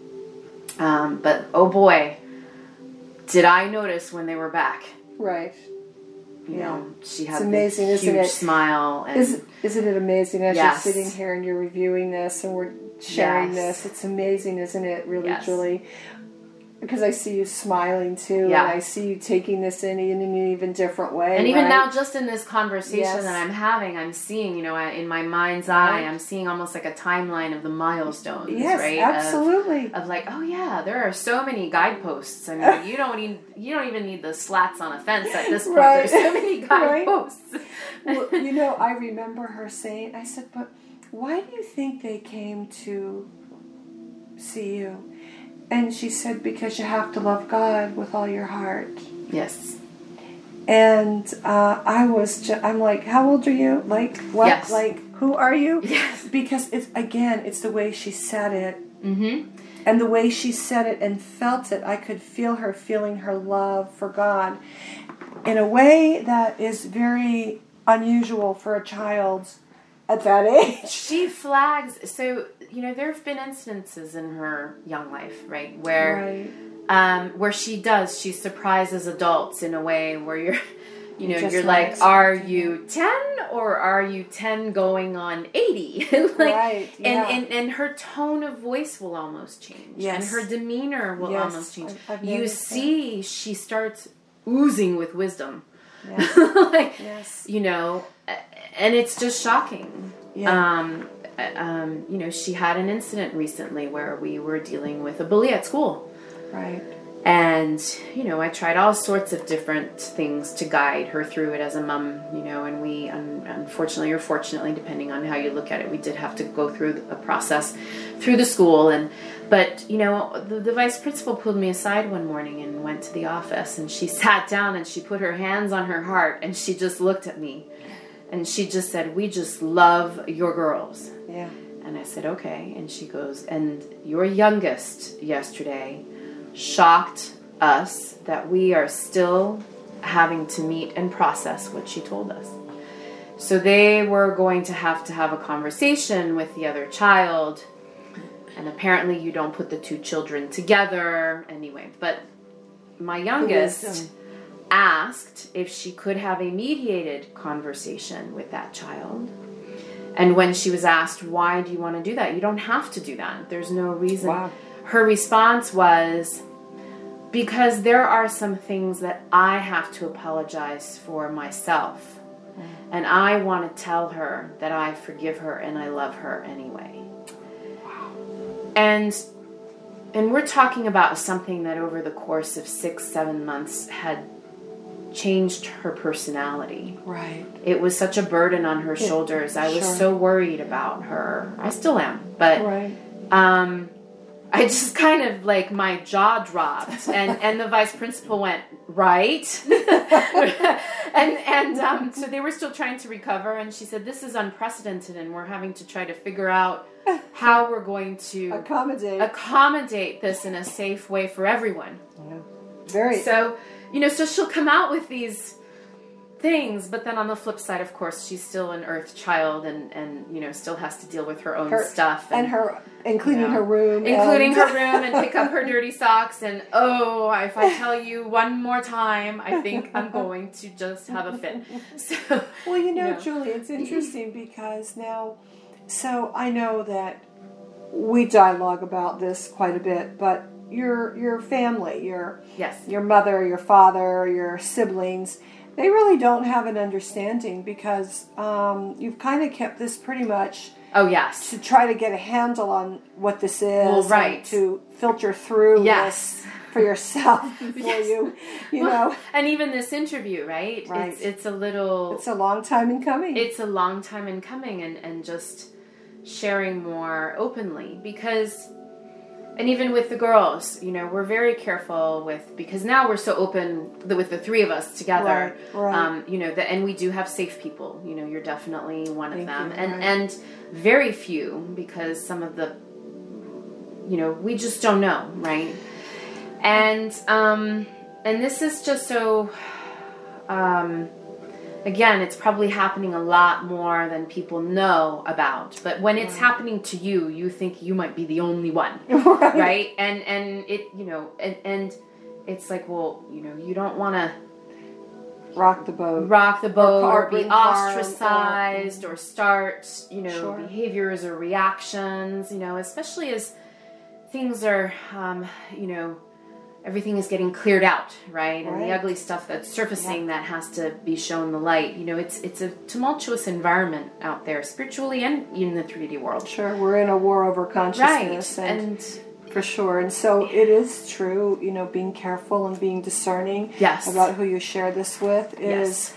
But, oh boy, did I notice when they were back. Right. You know, she had it's amazing, this isn't huge it? smile. And Isn't it amazing as Yes. you're sitting here and you're reviewing this and we're sharing Yes. this? It's amazing, isn't it? Really, Yes. Julie? Because I see you smiling too, Yeah. and I see you taking this in an even different way. And even right? now, just in this conversation Yes. that I'm having, I'm seeing, you know, in my mind's eye, I'm seeing almost like a timeline of the milestones, yes, right? absolutely. Of like, oh yeah, there are so many guideposts. I mean, you don't even need the slats on a fence at this point. Right. There's so many guideposts. Well, you know, I remember her saying, I said, but why do you think they came to see you? And she said, because you have to love God with all your heart. Yes. And I'm like, how old are you? Like, what? Yes. Like, who are you? Yes. Because it's the way she said it. Mm-hmm. And the way she said it and felt it, I could feel her feeling her love for God in a way that is very unusual for a child at that age. She flags. So, you know, there have been instances in her young life, right, where she surprises adults in a way where you're like, are you 10 or are you 10 going on 80? Like, right. Yeah. And her tone of voice will almost change. Yes. And her demeanor will Yes. almost change. I've You noticed see, she starts oozing with wisdom. Yes. Like, Yes. you know, and it's just shocking. Yeah. You know, she had an incident recently where we were dealing with a bully at school. Right. And, you know, I tried all sorts of different things to guide her through it as a mom, you know, and we, unfortunately or fortunately, depending on how you look at it, we did have to go through a process through the school. But, you know, the vice principal pulled me aside one morning and went to the office, and she sat down and she put her hands on her heart and she just looked at me and she just said, "We just love your girls." Yeah. And I said, okay. And she goes, "And your youngest yesterday shocked us that we are still having to meet and process what she told us." So they were going to have a conversation with the other child. And apparently you don't put the two children together anyway. But my youngest asked if she could have a mediated conversation with that child. And when she was asked, why do you want to do that? You don't have to do that. There's no reason. Wow. Her response was, because there are some things that I have to apologize for myself. And I want to tell her that I forgive her and I love her anyway. Wow. And we're talking about something that over the course of 6-7 months had changed her personality. Right. It was such a burden on her shoulders. I was so worried about her. I still am. But I just kind of like my jaw dropped and the vice principal went, right? and so they were still trying to recover, and she said, this is unprecedented and we're having to try to figure out how we're going to accommodate this in a safe way for everyone. Yeah. Very. So, you know, so she'll come out with these things, but then on the flip side, of course, she's still an earth child and you know, still has to deal with her own stuff. And her, including her room. And pick up her dirty socks. And, if I tell you one more time, I think I'm going to just have a fit. So, well, you know, Julie, it's interesting because now, so I know that we dialogue about this quite a bit, but your family, your mother, your father, your siblings, they really don't have an understanding because you've kind of kept this pretty much to try to get a handle on what this is, well, right, to filter through this for yourself before you know. And even this interview, right? Right. It's a little... It's a long time in coming. It's a long time in coming, and just sharing more openly, because... And even with the girls, you know, we're very careful because now we're so open with the three of us together. Right. You know, and we do have safe people. You know, you're definitely one of them, Right. and very few, because some of the, you know, we just don't know, right? And this is just so. Again, it's probably happening a lot more than people know about. But when it's happening to you, you think you might be the only one, right? And it, you know, and it's like, well, you know, you don't want to rock the boat, or be ostracized, or start, you know, behaviors or reactions, you know, especially as things are, you know, everything is getting cleared out, right? And the ugly stuff that's surfacing that has to be shown the light. You know, it's a tumultuous environment out there, spiritually and in the 3D world. Sure, we're in a war over consciousness, right? And for sure. And so it is true, you know, being careful and being discerning about who you share this with is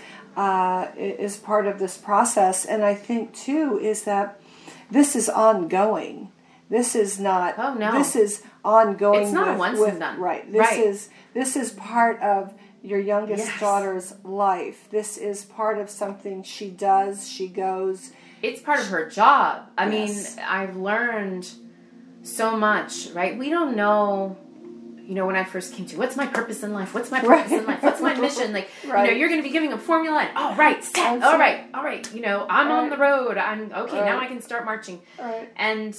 part of this process. And I think too is that this is ongoing. This is not. Oh no! This is ongoing. It's not a once and done. Right. This is part of your youngest daughter's life. This is part of something she does. She goes. It's part of her job. I mean, I've learned so much. Right? We don't know. You know, when I first came to, what's my purpose in life? What's my purpose in life? What's my mission? Like, you know, you're going to be giving a formula. And, all right. You know, I'm on the road. I'm okay. Now I can start marching. And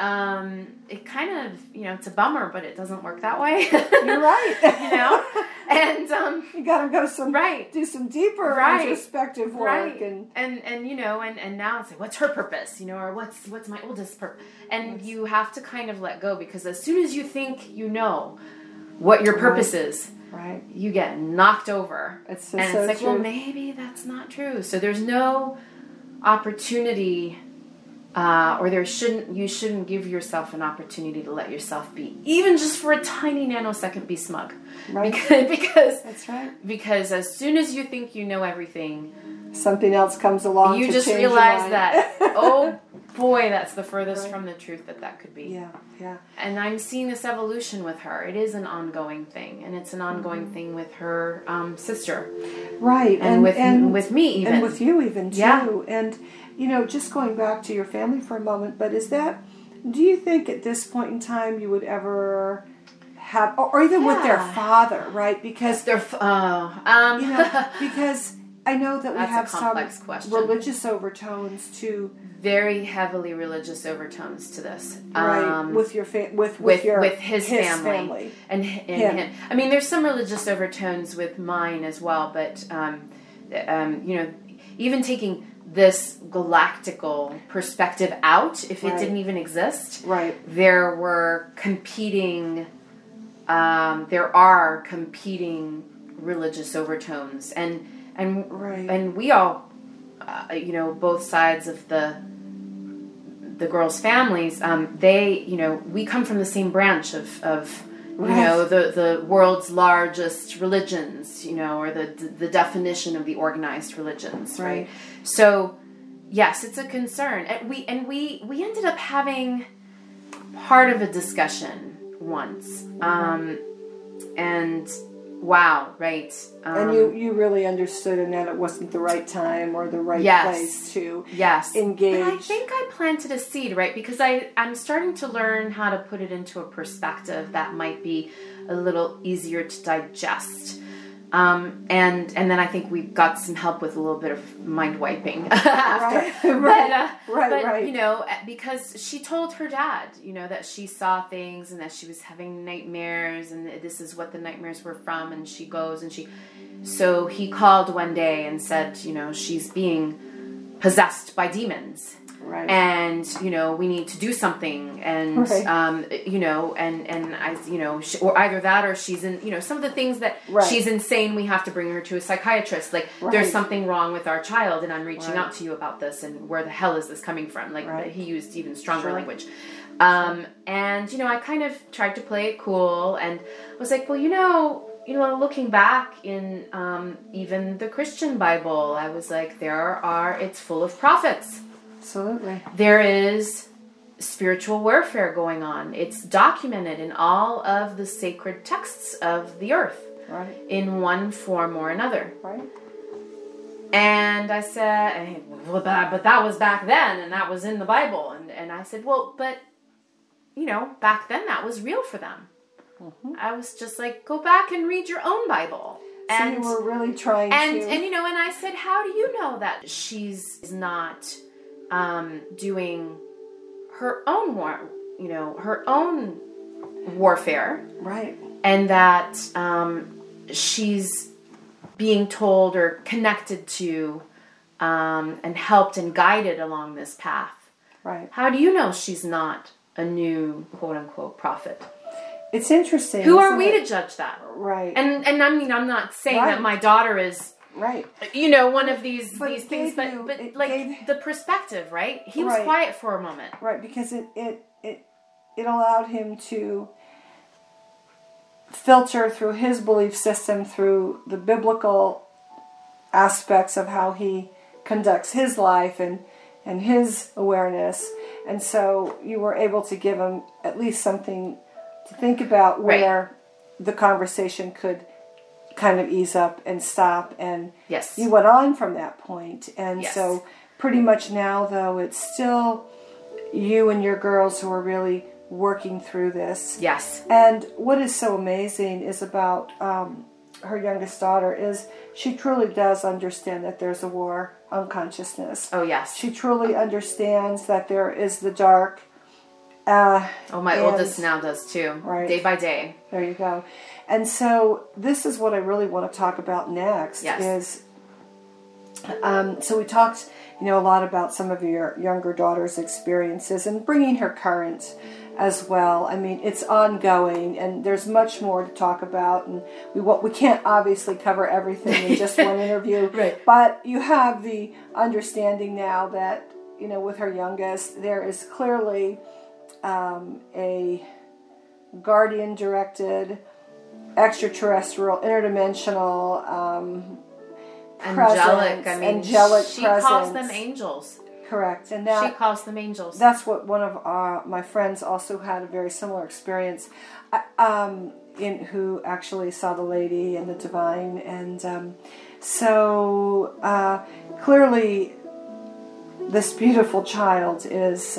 it kind of, you know, it's a bummer, but it doesn't work that way. You're right. You know, and you got to go do some deeper introspective work, and you know, and now it's like, what's her purpose? You know, or what's my oldest purpose? And you have to kind of let go, because as soon as you think you know what your purpose is, you get knocked over. It's like, true. Well, maybe that's not true. So there's no opportunity, or you shouldn't give yourself an opportunity to let yourself be, even just for a tiny nanosecond, be smug. Right. Because that's right. Because as soon as you think you know everything, something else comes along. You just realize that, oh boy, that's the furthest from the truth that could be. Yeah. And I'm seeing this evolution with her. It is an ongoing thing, and it's an ongoing thing with her sister. Right. And with me even. And with you even too. Yeah. And, you know, just going back to your family for a moment, but do you think at this point in time you would ever have, or even with their father, right? Because their, you know, because I know that we have some religious overtones to very heavily religious overtones to this, right? With your with his family. And him. I mean, there's some religious overtones with mine as well, but you know, even taking this galactical perspective out, if it didn't even exist, there were competing. There are competing religious overtones, and we all, you know, both sides of the girls' families, they, you know, we come from the same branch of you know, the world's largest religions, you know, or the definition of the organized religions, right? So, yes, it's a concern, and we ended up having part of a discussion once, and wow, right? And you really understood, and that it wasn't the right time or the right place to engage. But I think I planted a seed, right? Because I'm starting to learn how to put it into a perspective that might be a little easier to digest. And then I think we got some help with a little bit of mind wiping after. But you know, because she told her dad, you know, that she saw things and that she was having nightmares, and this is what the nightmares were from, and she goes and so he called one day and said, you know, she's being possessed by demons. Right. And, we need to do something. And, Right. and I, or either that or she's in, some of the things that Right. she's insane, we have to bring her to a psychiatrist. Like, Right. there's something wrong with our child and I'm reaching Right. out to you about this and where the hell is this coming from? Like, Right. he used even stronger Sure. language. And, I kind of tried to play it cool and was like, well, looking back in even the Christian Bible, I was like, it's full of prophets. Absolutely. There is spiritual warfare going on. It's documented in all of the sacred texts of the earth. Right. In one form or another. Right. And I said, well, but that was back then, and that was in the Bible. And I said, well, but, back then that was real for them. Mm-hmm. I was just like, go back and read your own Bible. And so you were really trying to... And I said, how do you know that she's not doing her own her own warfare? Right. And that she's being told or connected to and helped and guided along this path. Right. How do you know she's not a new quote-unquote prophet? It's interesting. Who are we to judge that? Right. And I mean, I'm not saying Right. that my daughter is, right. One of these things, gave but the perspective, right? He was Right. quiet for a moment. Right, because it allowed him to filter through his belief system, through the biblical aspects of how he conducts his life and his awareness. And so you were able to give him at least something to think about where Right. the conversation could kind of ease up and stop. And Yes. you went on from that point. And Yes. so pretty much now, though, it's still you and your girls who are really working through this. Yes. And what is so amazing is about her youngest daughter is she truly does understand that there's a war on consciousness. Oh, yes. She truly understands that there is the dark. My oldest now does too. Right. Day by day. There you go. And so this is what I really want to talk about next. Yes. Is so we talked, a lot about some of your younger daughter's experiences and bringing her current as well. I mean, it's ongoing, and there's much more to talk about, and we can't obviously cover everything in just one interview. Right. But you have the understanding now that with her youngest, there is clearly a guardian-directed, extraterrestrial, interdimensional, angelic. I mean, angelic she presence. calls them angels. Correct, and She calls them angels. that's what one of my friends also had a very similar experience, who actually saw the lady and the divine, and so clearly this beautiful child is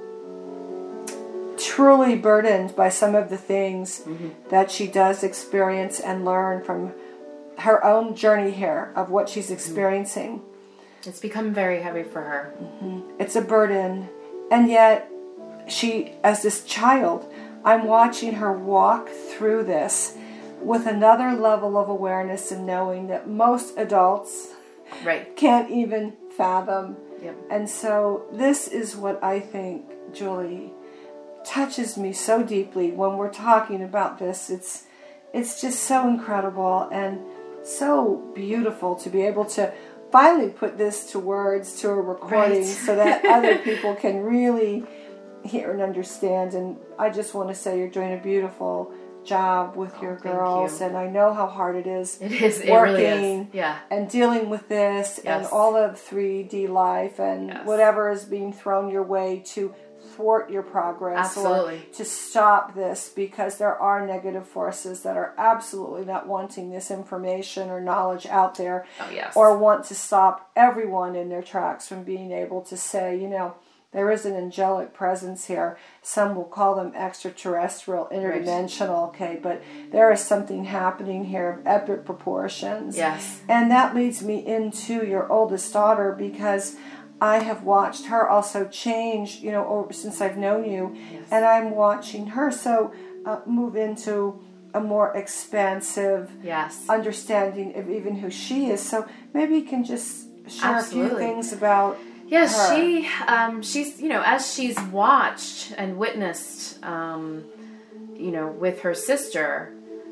truly burdened by some of the things Mm-hmm. that she does experience and learn from her own journey here of what she's experiencing. It's become very heavy for her. It's a burden, and yet she, as this child, I'm watching her walk through this with another level of awareness and knowing that most adults Right. can't even fathom. Yep. And so this is what I think, Julie, touches me so deeply when we're talking about this. It's just so incredible and so beautiful to be able to finally put this to words, to a recording, Right. so that other people can really hear and understand. And I just want to say you're doing a beautiful job with your thank girls, you. and I know how hard it is. It is. It working really is. Yeah. and dealing with this and Yes. all of 3D life and Yes. whatever is being thrown your way to thwart your progress Absolutely. or to stop this, because there are negative forces that are absolutely not wanting this information or knowledge out there, Oh, yes. or want to stop everyone in their tracks from being able to say, there is an angelic presence here. Some will call them extraterrestrial, interdimensional, okay, but there is something happening here of epic proportions. Yes. And that leads me into your oldest daughter, because I have watched her also change, since I've known you, Yes. and I'm watching her move into a more expansive Yes. understanding of even who she is. So maybe you can just share a few Absolutely. things about Yeah, her. she's, as she's watched and witnessed, with her sister,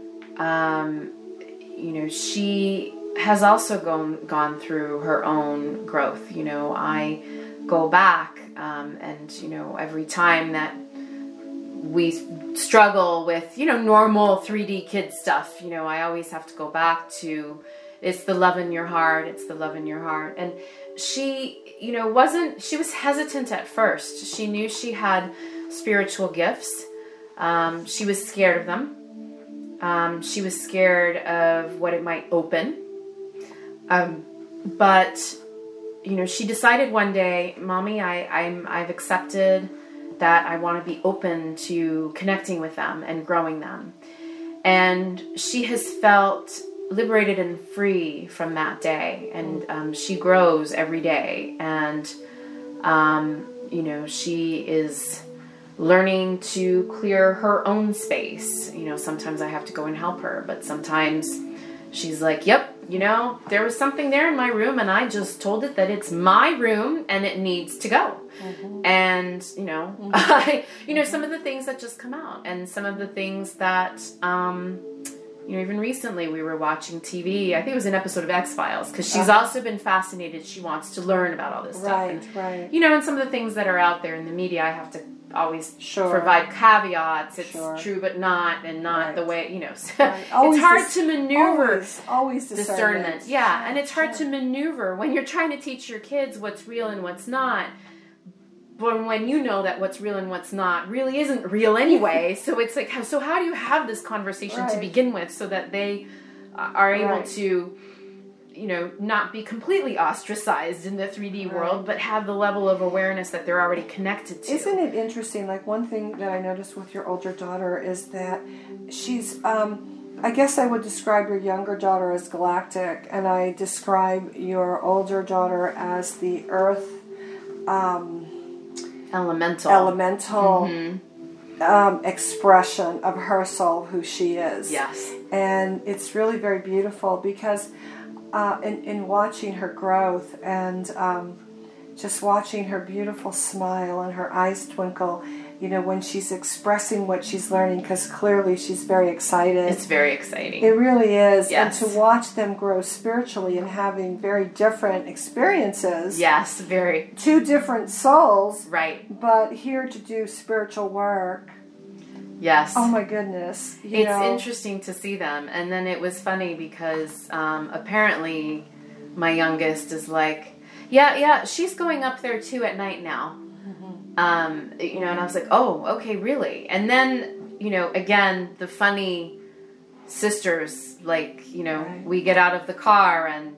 she has also gone through her own growth. I go back, and, every time that we struggle with, normal 3D kid stuff, I always have to go back to, it's the love in your heart. It's the love in your heart. And she, she was hesitant at first. She knew she had spiritual gifts. She was scared of them. She was scared of what it might open. But, she decided one day, Mommy, I've accepted that I want to be open to connecting with them and growing them. And she has felt liberated and free from that day. And she grows every day. And, she is learning to clear her own space. Sometimes I have to go and help her, but sometimes she's like, yep, there was something there in my room and I just told it that it's my room and it needs to go. Mm-hmm. And, some of the things that just come out, and some of the things that, even recently we were watching TV. I think it was an episode of X-Files, because she's also been fascinated. She wants to learn about all this stuff. Right. And some of the things that are out there in the media, I have to always provide caveats. It's true but not, and not the way, Right. It's hard to maneuver. Always discernment. Yeah, and it's hard to maneuver when you're trying to teach your kids what's real and what's not. But when you know that what's real and what's not really isn't real anyway, so it's like, so how do you have this conversation to begin with so that they are able to, not be completely ostracized in the 3D world, but have the level of awareness that they're already connected to. Isn't it interesting? Like, one thing that I noticed with your older daughter is that she's, I guess I would describe your younger daughter as galactic, and I describe your older daughter as the earth, elemental expression of her soul, who she is. Yes. And it's really very beautiful, because in watching her growth and just watching her beautiful smile and her eyes twinkle, when she's expressing what she's learning, because clearly she's very excited. It's very exciting. It really is. Yes. And to watch them grow spiritually and having very different experiences. Yes, very. Two different souls. Right. But here to do spiritual work. Yes. Oh my goodness. It's interesting to see them. And then it was funny because apparently my youngest is like, yeah, she's going up there too at night now. And I was like, oh, okay, really? And then, again, the funny sisters, like, right. We get out of the car and,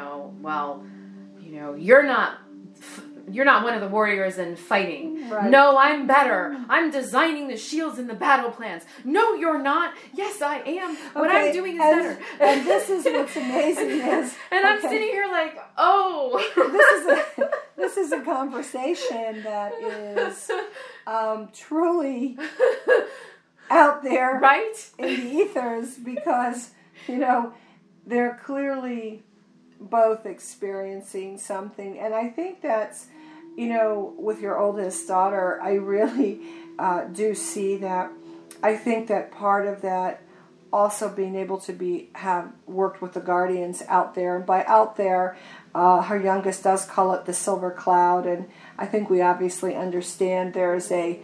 you're not one of the warriors and fighting. Right. No, I'm better. I'm designing the shields and the battle plans. No, you're not. Yes, I am. What I'm doing is better. And this is what's amazing is... And I'm sitting here like, oh. This is a conversation that is truly out there, right, in the ethers, because, they're clearly both experiencing something. And I think that's, with your oldest daughter, I really do see that. I think that part of that also being able to have worked with the guardians out there, and by out there, her youngest does call it the silver cloud, and I think we obviously understand there's a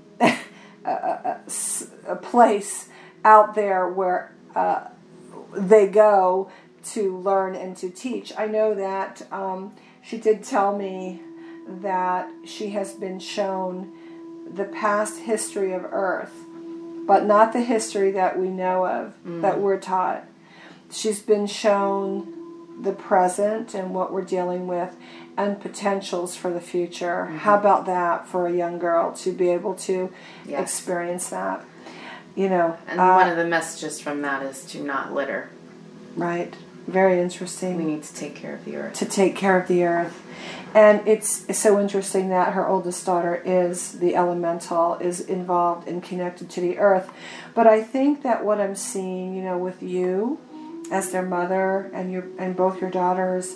place out there where they go to learn and to teach. I know that she did tell me that she has been shown the past history of Earth, but not the history that we know of, that we're taught. She's been shown the present and what we're dealing with, and potentials for the future. How about that for a young girl to be able to experience that? And one of the messages from that is to not litter. Right. Very interesting. We need to take care of the earth. To take care of the earth. And it's so interesting that her oldest daughter is the elemental, is involved and connected to the earth. But I think that what I'm seeing, with you as their mother and both your daughters,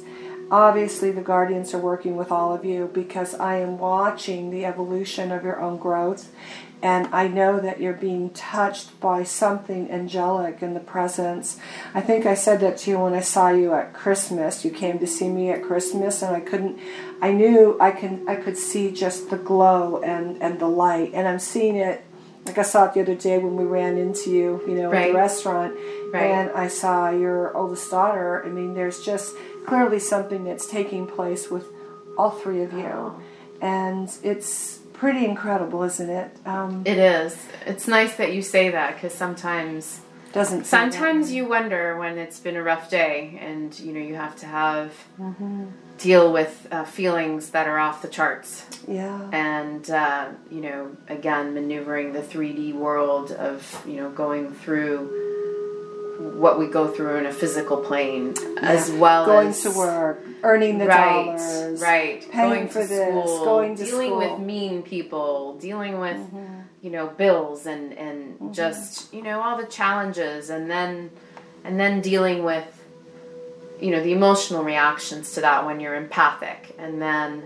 obviously the guardians are working with all of you, because I am watching the evolution of your own growth, and I know that you're being touched by something angelic in the presence. I think I said that to you when I saw you at Christmas. You came to see me at Christmas, and I knew I could see just the glow and the light, and I'm seeing it. Like I saw it the other day when we ran into you, at the restaurant, and I saw your oldest daughter. I mean, there's just clearly something that's taking place with all three of you, and it's pretty incredible, isn't it? It is. It's nice that you say that, because sometimes you wonder when it's been a rough day, and you have to deal with feelings that are off the charts. Yeah. And again, maneuvering the 3D world of going through what we go through in a physical plane, as well going as to work, earning the dollars, paying going for this, school, going to dealing school, with mean people, dealing with bills and just all the challenges, and then dealing with the emotional reactions to that when you're empathic, and then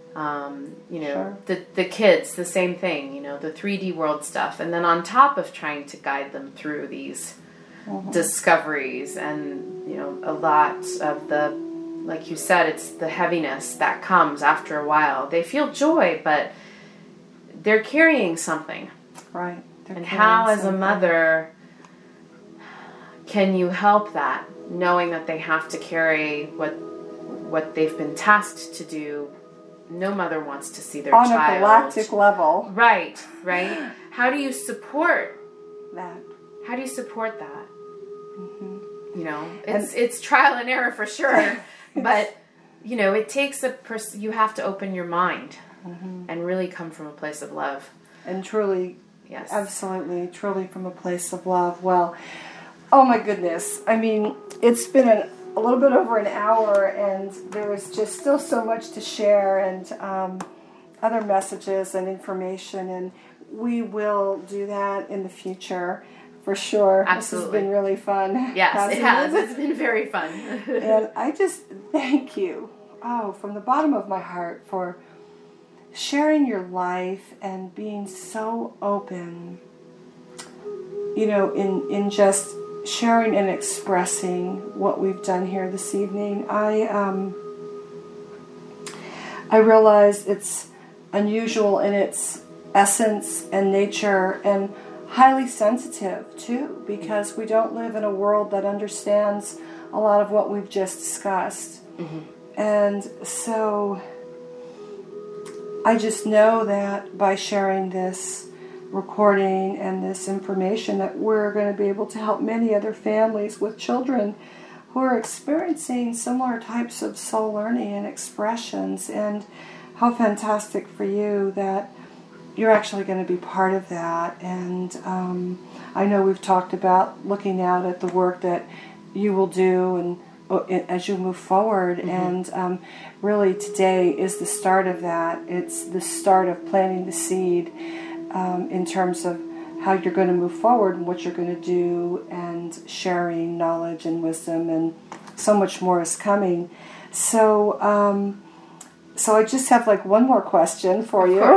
the kids, the same thing, the 3D world stuff, and then on top of trying to guide them through these discoveries, and a lot of the, like you said, it's the heaviness that comes after a while. They feel joy, but they're carrying something, right? And how, as a mother, can you help that, knowing that they have to carry what they've been tasked to do? No mother wants to see their child on a galactic level, right? How do you support that? How do you support that? It's trial and error for sure, but it takes you have to open your mind and really come from a place of love, and truly, yes, absolutely, truly from a place of love. Well, oh my goodness, I mean, it's been a little bit over an hour, and there is just still so much to share, and other messages and information, and we will do that in the future. For sure. Absolutely. This has been really fun. Yes, it has. It's been very fun. And I just thank you, from the bottom of my heart, for sharing your life and being so open, in just sharing and expressing what we've done here this evening. I realize it's unusual in its essence and nature, and highly sensitive too, because we don't live in a world that understands a lot of what we've just discussed. And so I just know that by sharing this recording and this information, that we're going to be able to help many other families with children who are experiencing similar types of soul learning and expressions. And how fantastic for you that you're actually going to be part of that. And I know we've talked about looking out at the work that you will do and as you move forward. And really today is the start of that. It's the start of planting the seed in terms of how you're going to move forward and what you're going to do, and sharing knowledge and wisdom, and so much more is coming. So I just have one more question for you.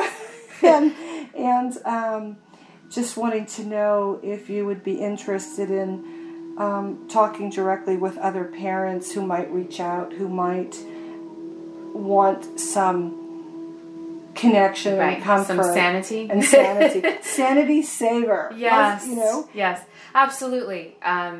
and just wanting to know if you would be interested in talking directly with other parents who might reach out, who might want some connection and comfort, some sanity, sanity saver. Yes, yes, absolutely.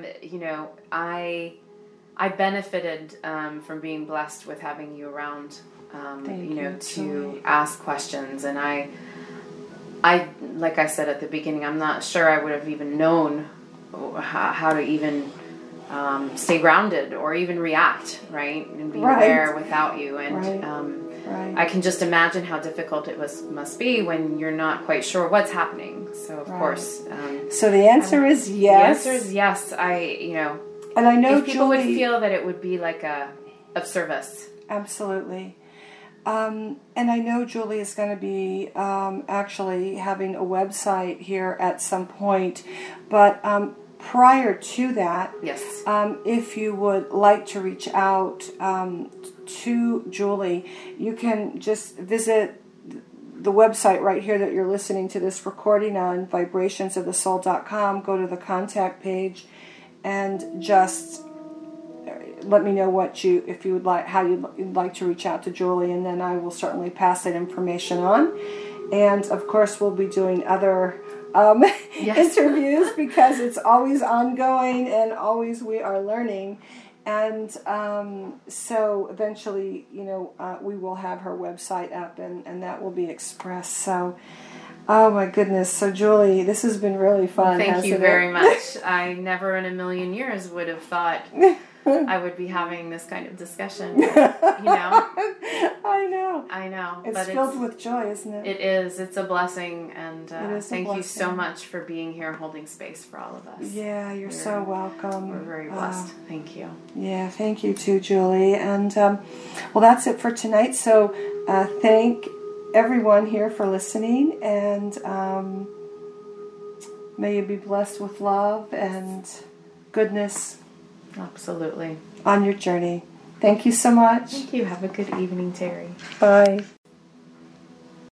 I benefited from being blessed with having you around. To ask questions, and I, like I said at the beginning, I'm not sure I would have even known how to even stay grounded or even react, right, and be aware without you. And I can just imagine how difficult it must be when you're not quite sure what's happening. So of course, so the answer is yes. The answer is yes. And I know if people Julie would feel that it would be of service. Absolutely. And I know Julie is going to be actually having a website here at some point, but prior to that, Yes. if you would like to reach out to Julie, you can just visit the website right here that you're listening to this recording on, vibrationsofthesoul.com. Go to the contact page and just let me know if you would like, how you'd like to reach out to Julie, and then I will certainly pass that information on. And of course, we'll be doing other interviews, because it's always ongoing and always we are learning. And so eventually, we will have her website up, and that will be expressed. So, oh my goodness. So Julie, this has been really fun. Thank you very much. I never in a million years would have thought I would be having this kind of discussion. I know. It's filled with joy, isn't it? It is. It's a blessing, and thank you so blessing. much for being here, holding space for all of us. Yeah, you're so welcome. We're very blessed. Thank you. Yeah, thank you too, Julie. And well, that's it for tonight. So thank everyone here for listening, and may you be blessed with love and goodness. Absolutely. On your journey. Thank you so much. Thank you. Have a good evening, Terry. Bye.